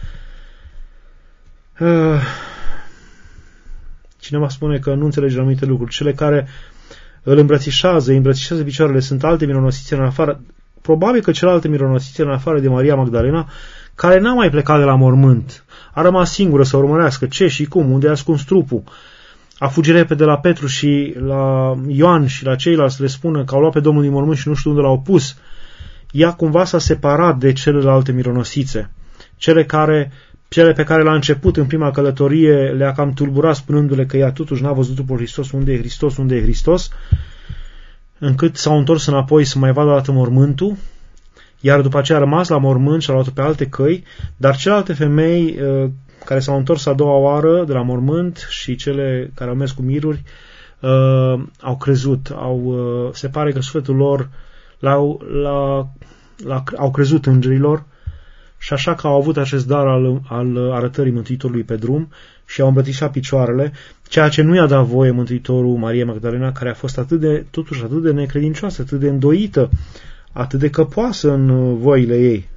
Cineva spune că nu înțelege anumite lucruri. Cele care îl îmbrățișează picioarele, sunt alte mironosițe în afară. Probabil că celelalte mironosițe în afară de Maria Magdalena, care n-a mai plecat de la mormânt, a rămas singură să urmărească ce și cum, unde a ascuns trupul. a fugit repede la Petru și la Ioan și la ceilalți să le spună că au luat pe Domnul din mormânt și nu știu unde l-au pus, ea cumva s-a separat de celelalte mironosițe. Cele pe care la început, în prima călătorie, le-a cam tulburat spunându-le că ea totuși n-a văzut trupul Hristos, unde e Hristos, unde e Hristos, încât s-au întors înapoi să mai vadă o dată mormântul, iar după aceea a rămas la mormânt și a luat-o pe alte căi, dar celelalte femei care s-au întors a doua oară de la mormânt și cele care au mers cu miruri au crezut. Se pare că sufletul lor au crezut îngerilor și așa că au avut acest dar al arătării Mântuitorului pe drum și au îmbrățișat picioarele, ceea ce nu i-a dat voie Mântuitorul Maria Magdalena, care a fost totuși atât de necredincioasă, atât de îndoită, atât de căpoasă în voile ei.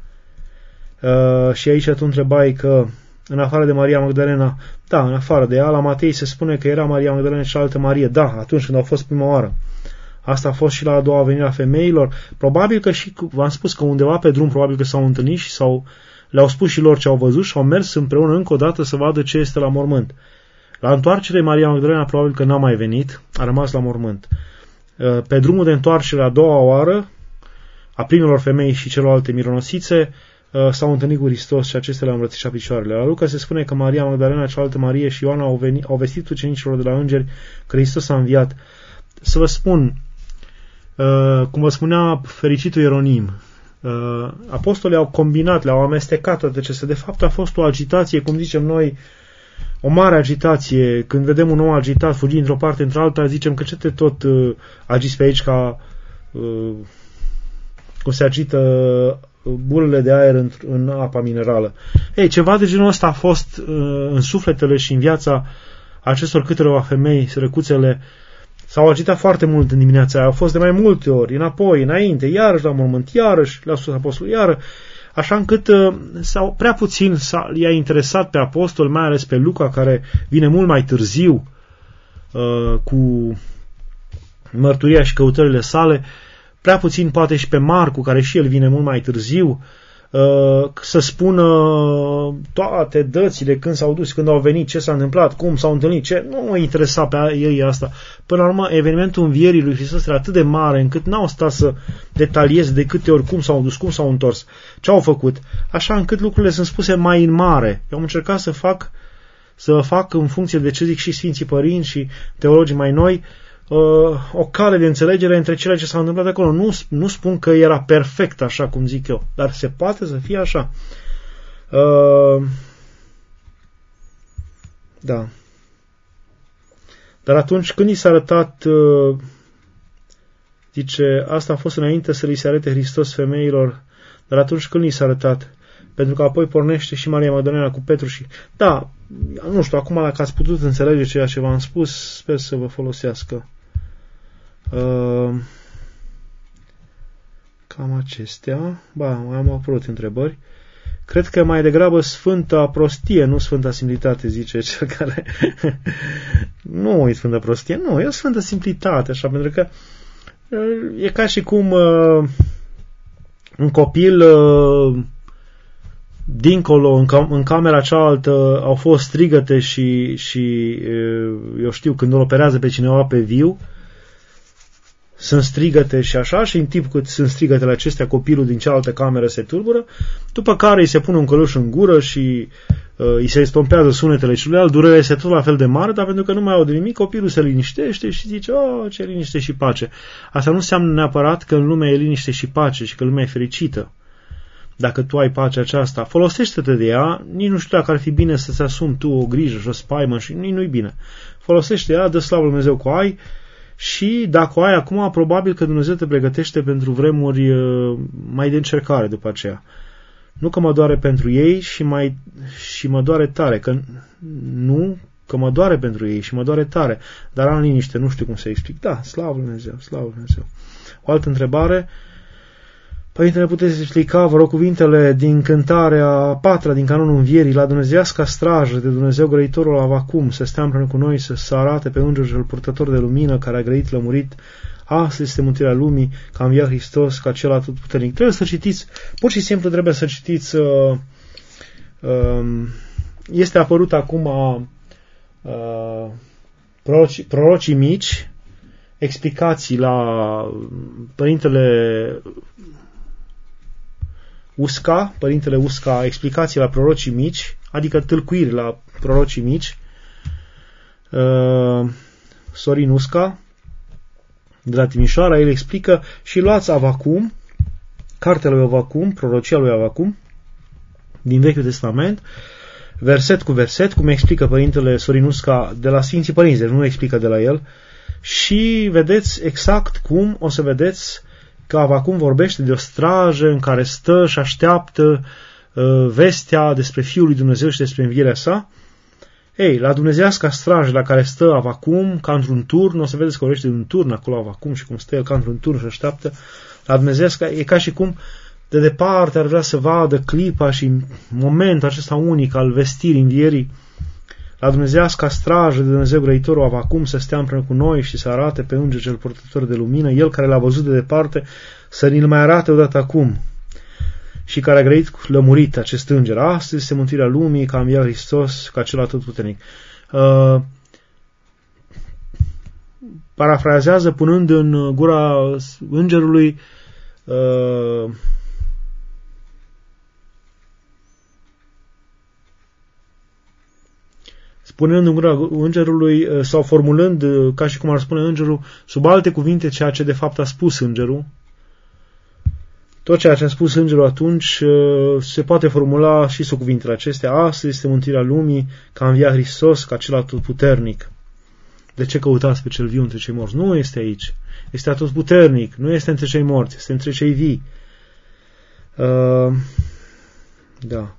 Și aici tu întrebai că în afară de Maria Magdalena, da, în afară de ea, la Matei se spune că era Maria Magdalena și altă Marie, da, atunci când au fost prima oară. Asta a fost și la a doua venire a femeilor. Probabil că și, v-am spus că undeva pe drum, probabil că s-au întâlnit și le-au spus și lor ce au văzut și au mers împreună încă o dată să vadă ce este la mormânt. La întoarcere, Maria Magdalena probabil că n-a mai venit, a rămas la mormânt. Pe drumul de întoarcere a doua oară, a primelor femei și celorlalte mironosițe, s-au întâlnit cu Hristos și acestea le-au îmbrățișat picioarele. La Luca se spune că Maria Magdalena, cealaltă Marie și Ioana au vestit ucenicilor de la îngeri că Hristos a înviat. Să vă spun, cum vă spunea fericitul Ieronim, apostolii au combinat, le-au amestecat toate acestea. De fapt a fost o agitație, cum zicem noi, o mare agitație. Când vedem un om agitat fugind într-o parte într-alta, zicem că ce te tot agiți pe aici ca cum se agită bulele de aer în apa minerală. Ei, ceva de genul ăsta a fost în sufletele și în viața acestor câteva femei, sărăcuțele. S-au agitat foarte mult în dimineața aia, au fost de mai multe ori, înapoi, înainte, iarăși la mormânt, iarăși le-au spus apostolul, iară, așa încât prea puțin i-a interesat pe apostol, mai ales pe Luca, care vine mult mai târziu cu mărturia și căutările sale, prea puțin poate și pe Marcu, care și el vine mult mai târziu, să spună toate dățile, când s-au dus, când au venit, ce s-a întâmplat, cum s-au întâlnit, ce nu mă interesa pe ei asta. Până la urmă, evenimentul învierii lui Hristos era atât de mare încât n-au stat să detalieze de câte ori cum s-au dus, cum s-au întors, ce au făcut, așa încât lucrurile sunt spuse mai în mare. Eu am încercat să fac în funcție de ce zic și Sfinții Părinți și teologii mai noi, o cale de înțelegere între cele ce s-au întâmplat acolo. Nu spun că era perfect așa cum zic eu, dar se poate să fie așa. Da. Dar atunci când i s-a arătat, zice, asta a fost înainte să li se arate Hristos femeilor, dar atunci când i s-a arătat, pentru că apoi pornește și Maria Magdalena cu Petru și... Da, nu știu, acum dacă ați putut înțelege ceea ce v-am spus, sper să vă folosească. Cam acestea. Ba, mai am apărut întrebări. Cred că mai degrabă Sfânta Prostie, nu Sfânta Simplitate, zice cel care... Nu e Sfânta Prostie, nu, e o Sfântă Simplitate, așa, pentru că e ca și cum un copil... dincolo, în camera cealaltă, au fost strigăte și eu știu, când îl operează pe cineva pe viu, sunt strigăte și așa, și în timp cât sunt strigătele acestea, copilul din cealaltă cameră se tulbură, după care îi se pune un căluș în gură și îi se estompează sunetele celuilalt, durerea este tot la fel de mare, dar pentru că nu mai aude nimic, copilul se liniștește și zice, ce liniște și pace. Asta nu înseamnă neapărat că în lume e liniște și pace și că lumea e fericită. Dacă tu ai pacea aceasta, folosește-te de ea, nici nu știu dacă ar fi bine să-ți asumi tu o grijă și o spaimă și nici nu-i bine. Folosește ea, dă slavă lui Dumnezeu cu ai și dacă o ai acum, probabil că Dumnezeu te pregătește pentru vremuri mai de încercare după aceea. Nu că mă doare pentru ei și mă doare tare, că mă doare pentru ei și mă doare tare, dar am liniște, nu știu cum să explic. Da, slavă lui Dumnezeu, slavă lui Dumnezeu. O altă întrebare. Părinte, ne puteți explica, vă rog, cuvintele din cântarea a 4-a din canonul Învierii, la dumnezeiasca strajă de Dumnezeu grăitorul avacum, să stea împreună cu noi, să arate pe îngerul cel purtător de lumină, care a grăit, lămurit, astăzi este mântuirea lumii, că a înviat Hristos, ca cel atotputernic. Trebuie să citiți, pur și simplu trebuie să citiți, este apărut acum prorocii mici, explicații la Părintele Usca, explicații la prorocii mici, adică tâlcuiri la prorocii mici, Sorin Usca, de la Timișoara, el explică și luați Avacum, cartea lui Avacum, prorocia lui Avacum, din Vechiul Testament, verset cu verset, cum explică Părintele Sorin Usca de la Sfinții Părinți, deci nu explică de la el, și vedeți exact cum o să vedeți că Avacum vorbește de o strajă în care stă și așteaptă vestea despre Fiul lui Dumnezeu și despre învierea sa. Ei, la dumnezeiasca strajă la care stă Avacum, ca într-un turn, o să vedeți că vorbește de un turn acolo Avacum și cum stă el ca într-un turn și așteaptă, la dumnezeiasca, e ca și cum de departe ar vrea să vadă clipa și momentul acesta unic al vestirii învierii. La dumnezeiasca strajă de Dumnezeu grăitorul Avacum să stea împreună cu noi și să arate pe Înger cel purtător de lumină, el care l-a văzut de departe, să ni-l mai arate odată acum, și care a grăit lămurit acest Înger. Astăzi este mântuirea lumii, ca înviat Hristos, ca cel atotputernic. Parafrazează punând în gura Îngerului spunând în gura Îngerului sau formulând, ca și cum ar spune Îngerul, sub alte cuvinte ceea ce de fapt a spus Îngerul. Tot ceea ce a spus Îngerul atunci se poate formula și sub cuvintele acestea. Astăzi este mântuirea lumii, ca a înviat Hristos, ca cel atotputernic. De ce căutați pe cel viu între cei morți? Nu este aici. Este atotputernic. Nu este între cei morți. Este între cei vii. Da.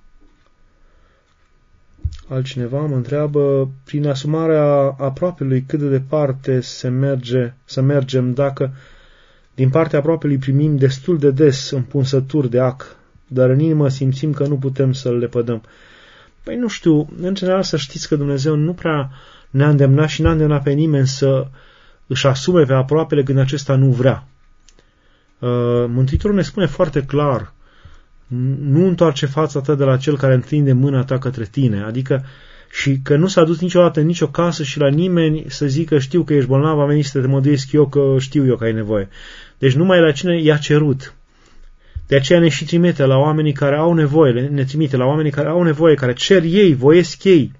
Altcineva mă întreabă, prin asumarea aproapelui, cât de departe să mergem dacă din partea aproapelui primim destul de des împunsături de ac, dar în inimă simțim că nu putem să-l lepădăm. Păi nu știu, în general să știți că Dumnezeu nu prea ne-a îndemnat și n-a îndemnat pe nimeni să își asume pe aproapele când acesta nu vrea. Mântuitorul ne spune foarte clar, nu întoarce fața ta de la cel care întinde mâna ta către tine, adică și că nu s-a dus niciodată în nicio casă și la nimeni să zică știu că ești bolnav, am venit să te măduiesc eu că știu eu că ai nevoie. Deci numai la cine i-a cerut. De aceea ne și trimite la oamenii care au nevoie, ne trimite la oamenii care au nevoie, care cer ei, voiesc ei,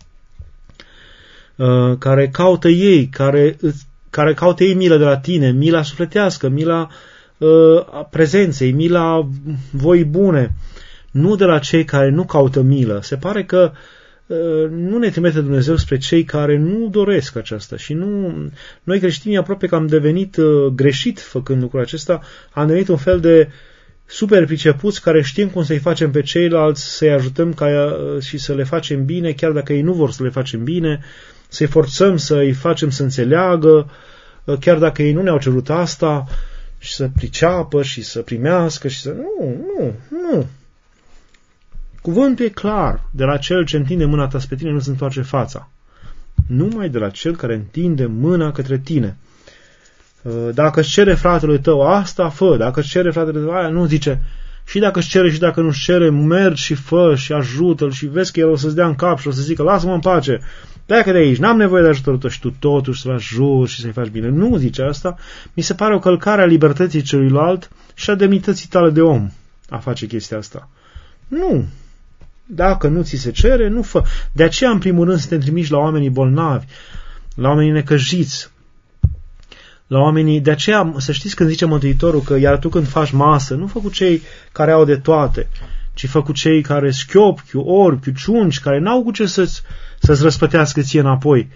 care caută ei, care caută ei milă de la tine, mila sufletească, mila prezenței, mila voii bune, nu de la cei care nu caută milă. Se pare că nu ne trimite Dumnezeu spre cei care nu doresc aceasta și noi creștinii aproape că am devenit greșit făcând lucrul acesta, am devenit un fel de super pricepuți care știm cum să-i facem pe ceilalți, să-i ajutăm și să le facem bine, chiar dacă ei nu vor să le facem bine, să-i forțăm să-i facem să înțeleagă, chiar dacă ei nu ne-au cerut asta, și să priceapă și să primească și să... Nu. Cuvântul e clar. De la cel ce întinde mâna ta spre tine nu se întoarce fața. Numai de la cel care întinde mâna către tine. Dacă îți cere fratele tău asta, fă. Dacă îți cere fratele tău aia, nu zice. Și dacă îți cere și dacă nu îți cere, mergi și fă și ajută-l și vezi că el o să-ți dea în cap și o să zică, lasă-mă în pace. Pleacă de aici, n-am nevoie de ajutorul tău și tu totuși să-l ajuți și să-i faci bine. Nu zice asta. Mi se pare o călcare a libertății celuilalt și a demnității tale de om a face chestia asta. Nu. Dacă nu ți se cere, nu fă. De aceea, în primul rând, să te trimiși la oamenii bolnavi, la oamenii necăjiți, la oamenii... De aceea, să știți când zice Mântuitorul că iar tu când faci masă, nu fă cu cei care au de toate, ci fă cu cei care șchiopchi, orbi, ciunci, care n-au cu ce să-ți răspătească ție înapoi.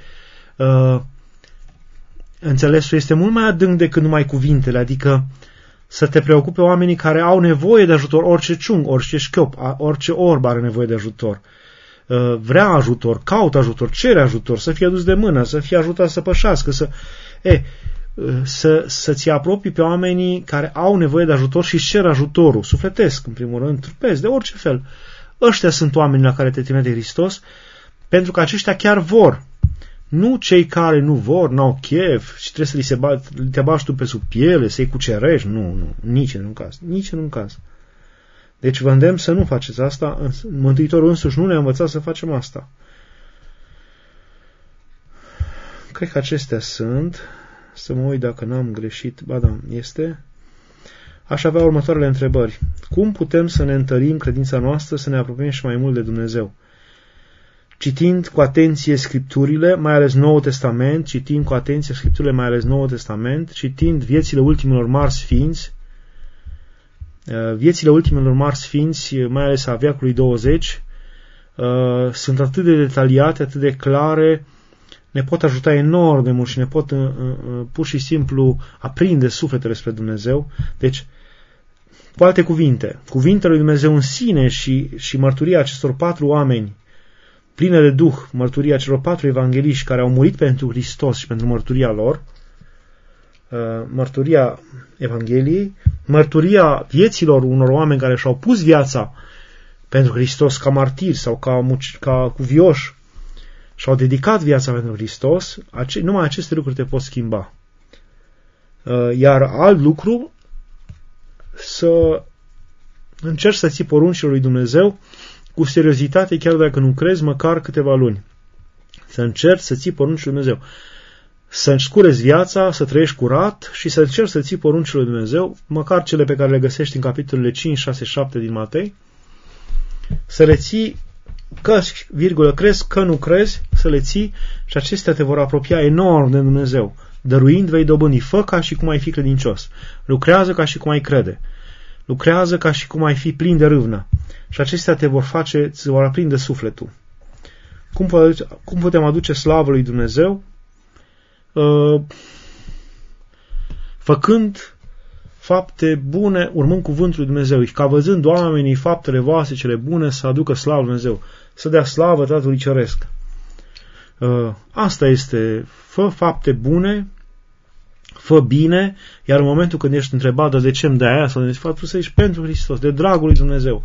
Înțelesul este mult mai adânc decât numai cuvintele, adică să te preocupe oamenii care au nevoie de ajutor, orice ciung, orice șchiop, orice orb are nevoie de ajutor. Vrea ajutor, caută ajutor, cere ajutor, să fie adus de mână, să fie ajutat să pășească, să-ți apropii pe oamenii care au nevoie de ajutor și cer ajutorul, sufletesc, în primul rând, trupesc, de orice fel. Ăștia sunt oamenii la care te trimite Hristos, pentru că aceștia chiar vor. Nu cei care nu vor, n-au chef și trebuie să te bași tu pe sub piele, să-i cucerești. Nu, nici în un caz. Nici în un caz. Deci vă îndemn să nu faceți asta. Mântuitorul însuși nu ne-a învățat să facem asta. Cred că acestea sunt. Să mă uit dacă n-am greșit. Ba da, este. Aș avea următoarele întrebări. Cum putem să ne întărim credința noastră, să ne apropiem și mai mult de Dumnezeu? Citind cu atenție Scripturile, mai ales Noul Testament, citind cu atenție Scripturile, mai ales Noul Testament, citind viețile ultimilor mari sfinți, viețile ultimilor mari sfinți, mai ales a veacului 20, sunt atât de detaliate, atât de clare, ne pot ajuta enorm de mult și ne pot pur și simplu aprinde sufletele spre Dumnezeu. Deci, cu alte cuvinte, cuvintele lui Dumnezeu în sine și mărturia acestor 4 oameni pline de Duh, mărturia celor 4 evangheliști care au murit pentru Hristos și pentru mărturia lor, mărturia Evangheliei, mărturia vieților unor oameni care și-au pus viața pentru Hristos ca martiri sau ca cuvioși și-au dedicat viața pentru Hristos, numai aceste lucruri te pot schimba. Iar alt lucru, să încerci să ții poruncile lui Dumnezeu cu seriozitate, chiar dacă nu crezi, măcar câteva luni. Să încerci să ții poruncile lui Dumnezeu. Să-ți scureți viața, să trăiești curat și să încerci să ții poruncile lui Dumnezeu, măcar cele pe care le găsești în capitolele 5, 6, 7 din Matei, să le ții, crezi că nu crezi, să le ții și acestea te vor apropia enorm de Dumnezeu. Dăruind vei dobândi, fă ca și cum ai fi credincios, lucrează ca și cum ai crede, lucrează ca și cum ai fi plin de râvnă și acestea te vor face, îți vor aprinde sufletul. Cum putem aduce slavă lui Dumnezeu? Făcând fapte bune, urmând cuvântul lui Dumnezeu, ca văzând oamenii faptele voastre cele bune să aducă slavă lui Dumnezeu, să dea slavă Tatălui Ceresc. Asta este, fă fapte bune, fă bine, iar în momentul când ești întrebat de ce îmi dai aia sau de faptul să ești pentru Hristos, de dragul lui Dumnezeu.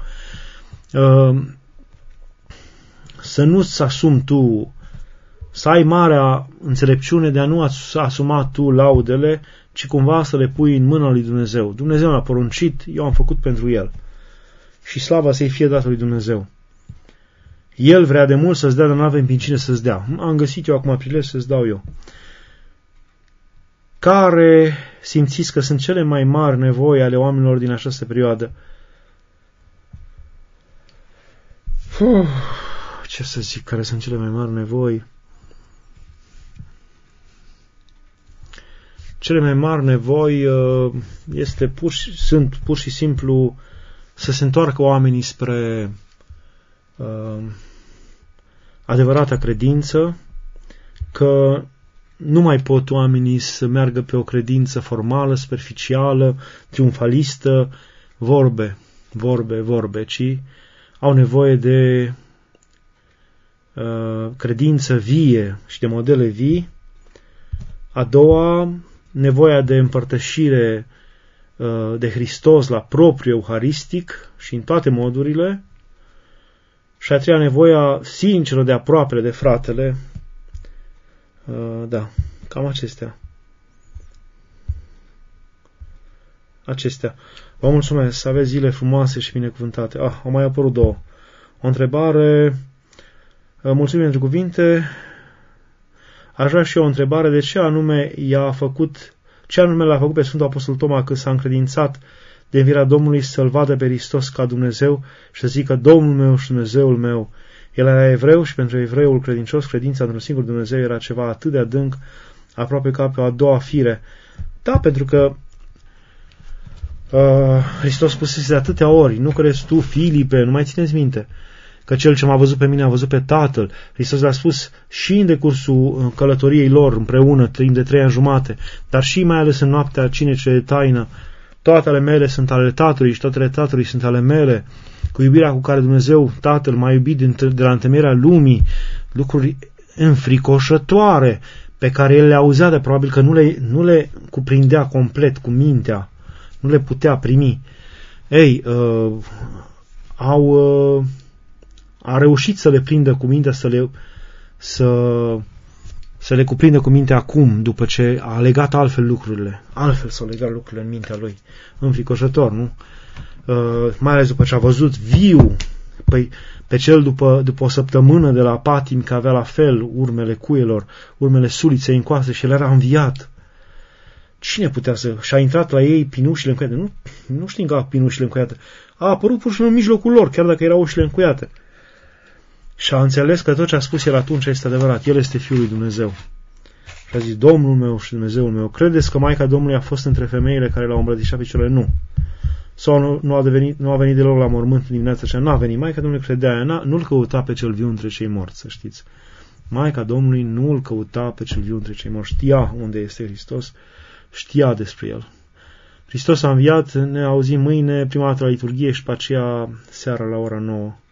Să nu-ți asumi tu, să ai marea înțelepciune de a nu asuma tu laudele, ci cumva să le pui în mâna lui Dumnezeu. Dumnezeu l-a poruncit, eu am făcut pentru El. Și slava să-i fie dată lui Dumnezeu. El vrea de mult să-ți dea, dar n-avem prin cine să-ți dea. Am găsit eu acum prilej să-ți dau eu. Care simțiți că sunt cele mai mari nevoi ale oamenilor din această perioadă? Ce să zic, care sunt cele mai mari nevoi? Cele mai mari nevoi sunt pur și simplu să se întoarcă oamenii spre adevărata credință, că nu mai pot oamenii să meargă pe o credință formală, superficială, triumfalistă, vorbe, ci au nevoie de credință vie și de modele vii. A doua, nevoia de împărtășire de Hristos la propriu euharistic și în toate modurile. Și a treia, nevoia sinceră de aproapele de fratele. Da, cam acestea. Vă mulțumesc, să aveți zile frumoase și binecuvântate. Au mai apărut 2. O întrebare. Mulțumim pentru cuvinte. Aș vrea și eu o întrebare. De ce anume l-a făcut pe Sfântul Apostol Toma când s-a încredințat de învierea Domnului să-L vadă pe Hristos ca Dumnezeu și să zică Domnul meu și Dumnezeul meu? El era evreu și pentru evreul credincios credința într-un singur Dumnezeu era ceva atât de adânc, aproape ca pe o a doua fire. Da, pentru că Hristos spusese de atâtea ori, nu crezi tu, Filipe, nu mai țineți minte, că cel ce m-a văzut pe mine a văzut pe Tatăl. Hristos le-a spus și în decursul călătoriei lor împreună, timp de 3 ani jumate, dar și mai ales în noaptea cinei de taină. Toate ale mele sunt ale Tatălui și toate ale Tatălui sunt ale mele. Cu iubirea cu care Dumnezeu Tatăl m-a iubit de la întemeierea lumii, lucruri înfricoșătoare pe care El le auzea, de probabil că nu le cuprindea complet cu mintea, nu le putea primi. A reușit să le prindă cu mintea, să le cuprindă cu mintea acum, după ce a legat altfel lucrurile. Altfel s-au legat lucrurile în mintea lui. Înfricoșător, nu? Mai ales după ce a văzut viu Păi pe cel după o săptămână de la patim, că avea la fel urmele cuielor, urmele suliței în coastă și el era înviat. Cine putea să... Și-a intrat la ei prin ușile încuiate. Nu știm prin ușile încuiate. A apărut pur și simplu în mijlocul lor, chiar dacă erau ușile încuiate. Și a înțeles că tot ce a spus el atunci este adevărat. El este Fiul lui Dumnezeu. Și a zis, Domnul meu și Dumnezeul meu, credeți că Maica Domnului a fost între femeile care l-au îmbrățișat pe cele? Nu. Sau nu a venit deloc la mormânt dimineața aceea? N-a venit. Maica Domnului credea aia, nu-l căuta pe cel viu între cei morți, să știți. Maica Domnului nu-l căuta pe cel viu între cei morți. Știa unde este Hristos, știa despre el. Hristos a înviat, ne auzim mâine, prima dată la liturghie și pe aceea seara la ora 9.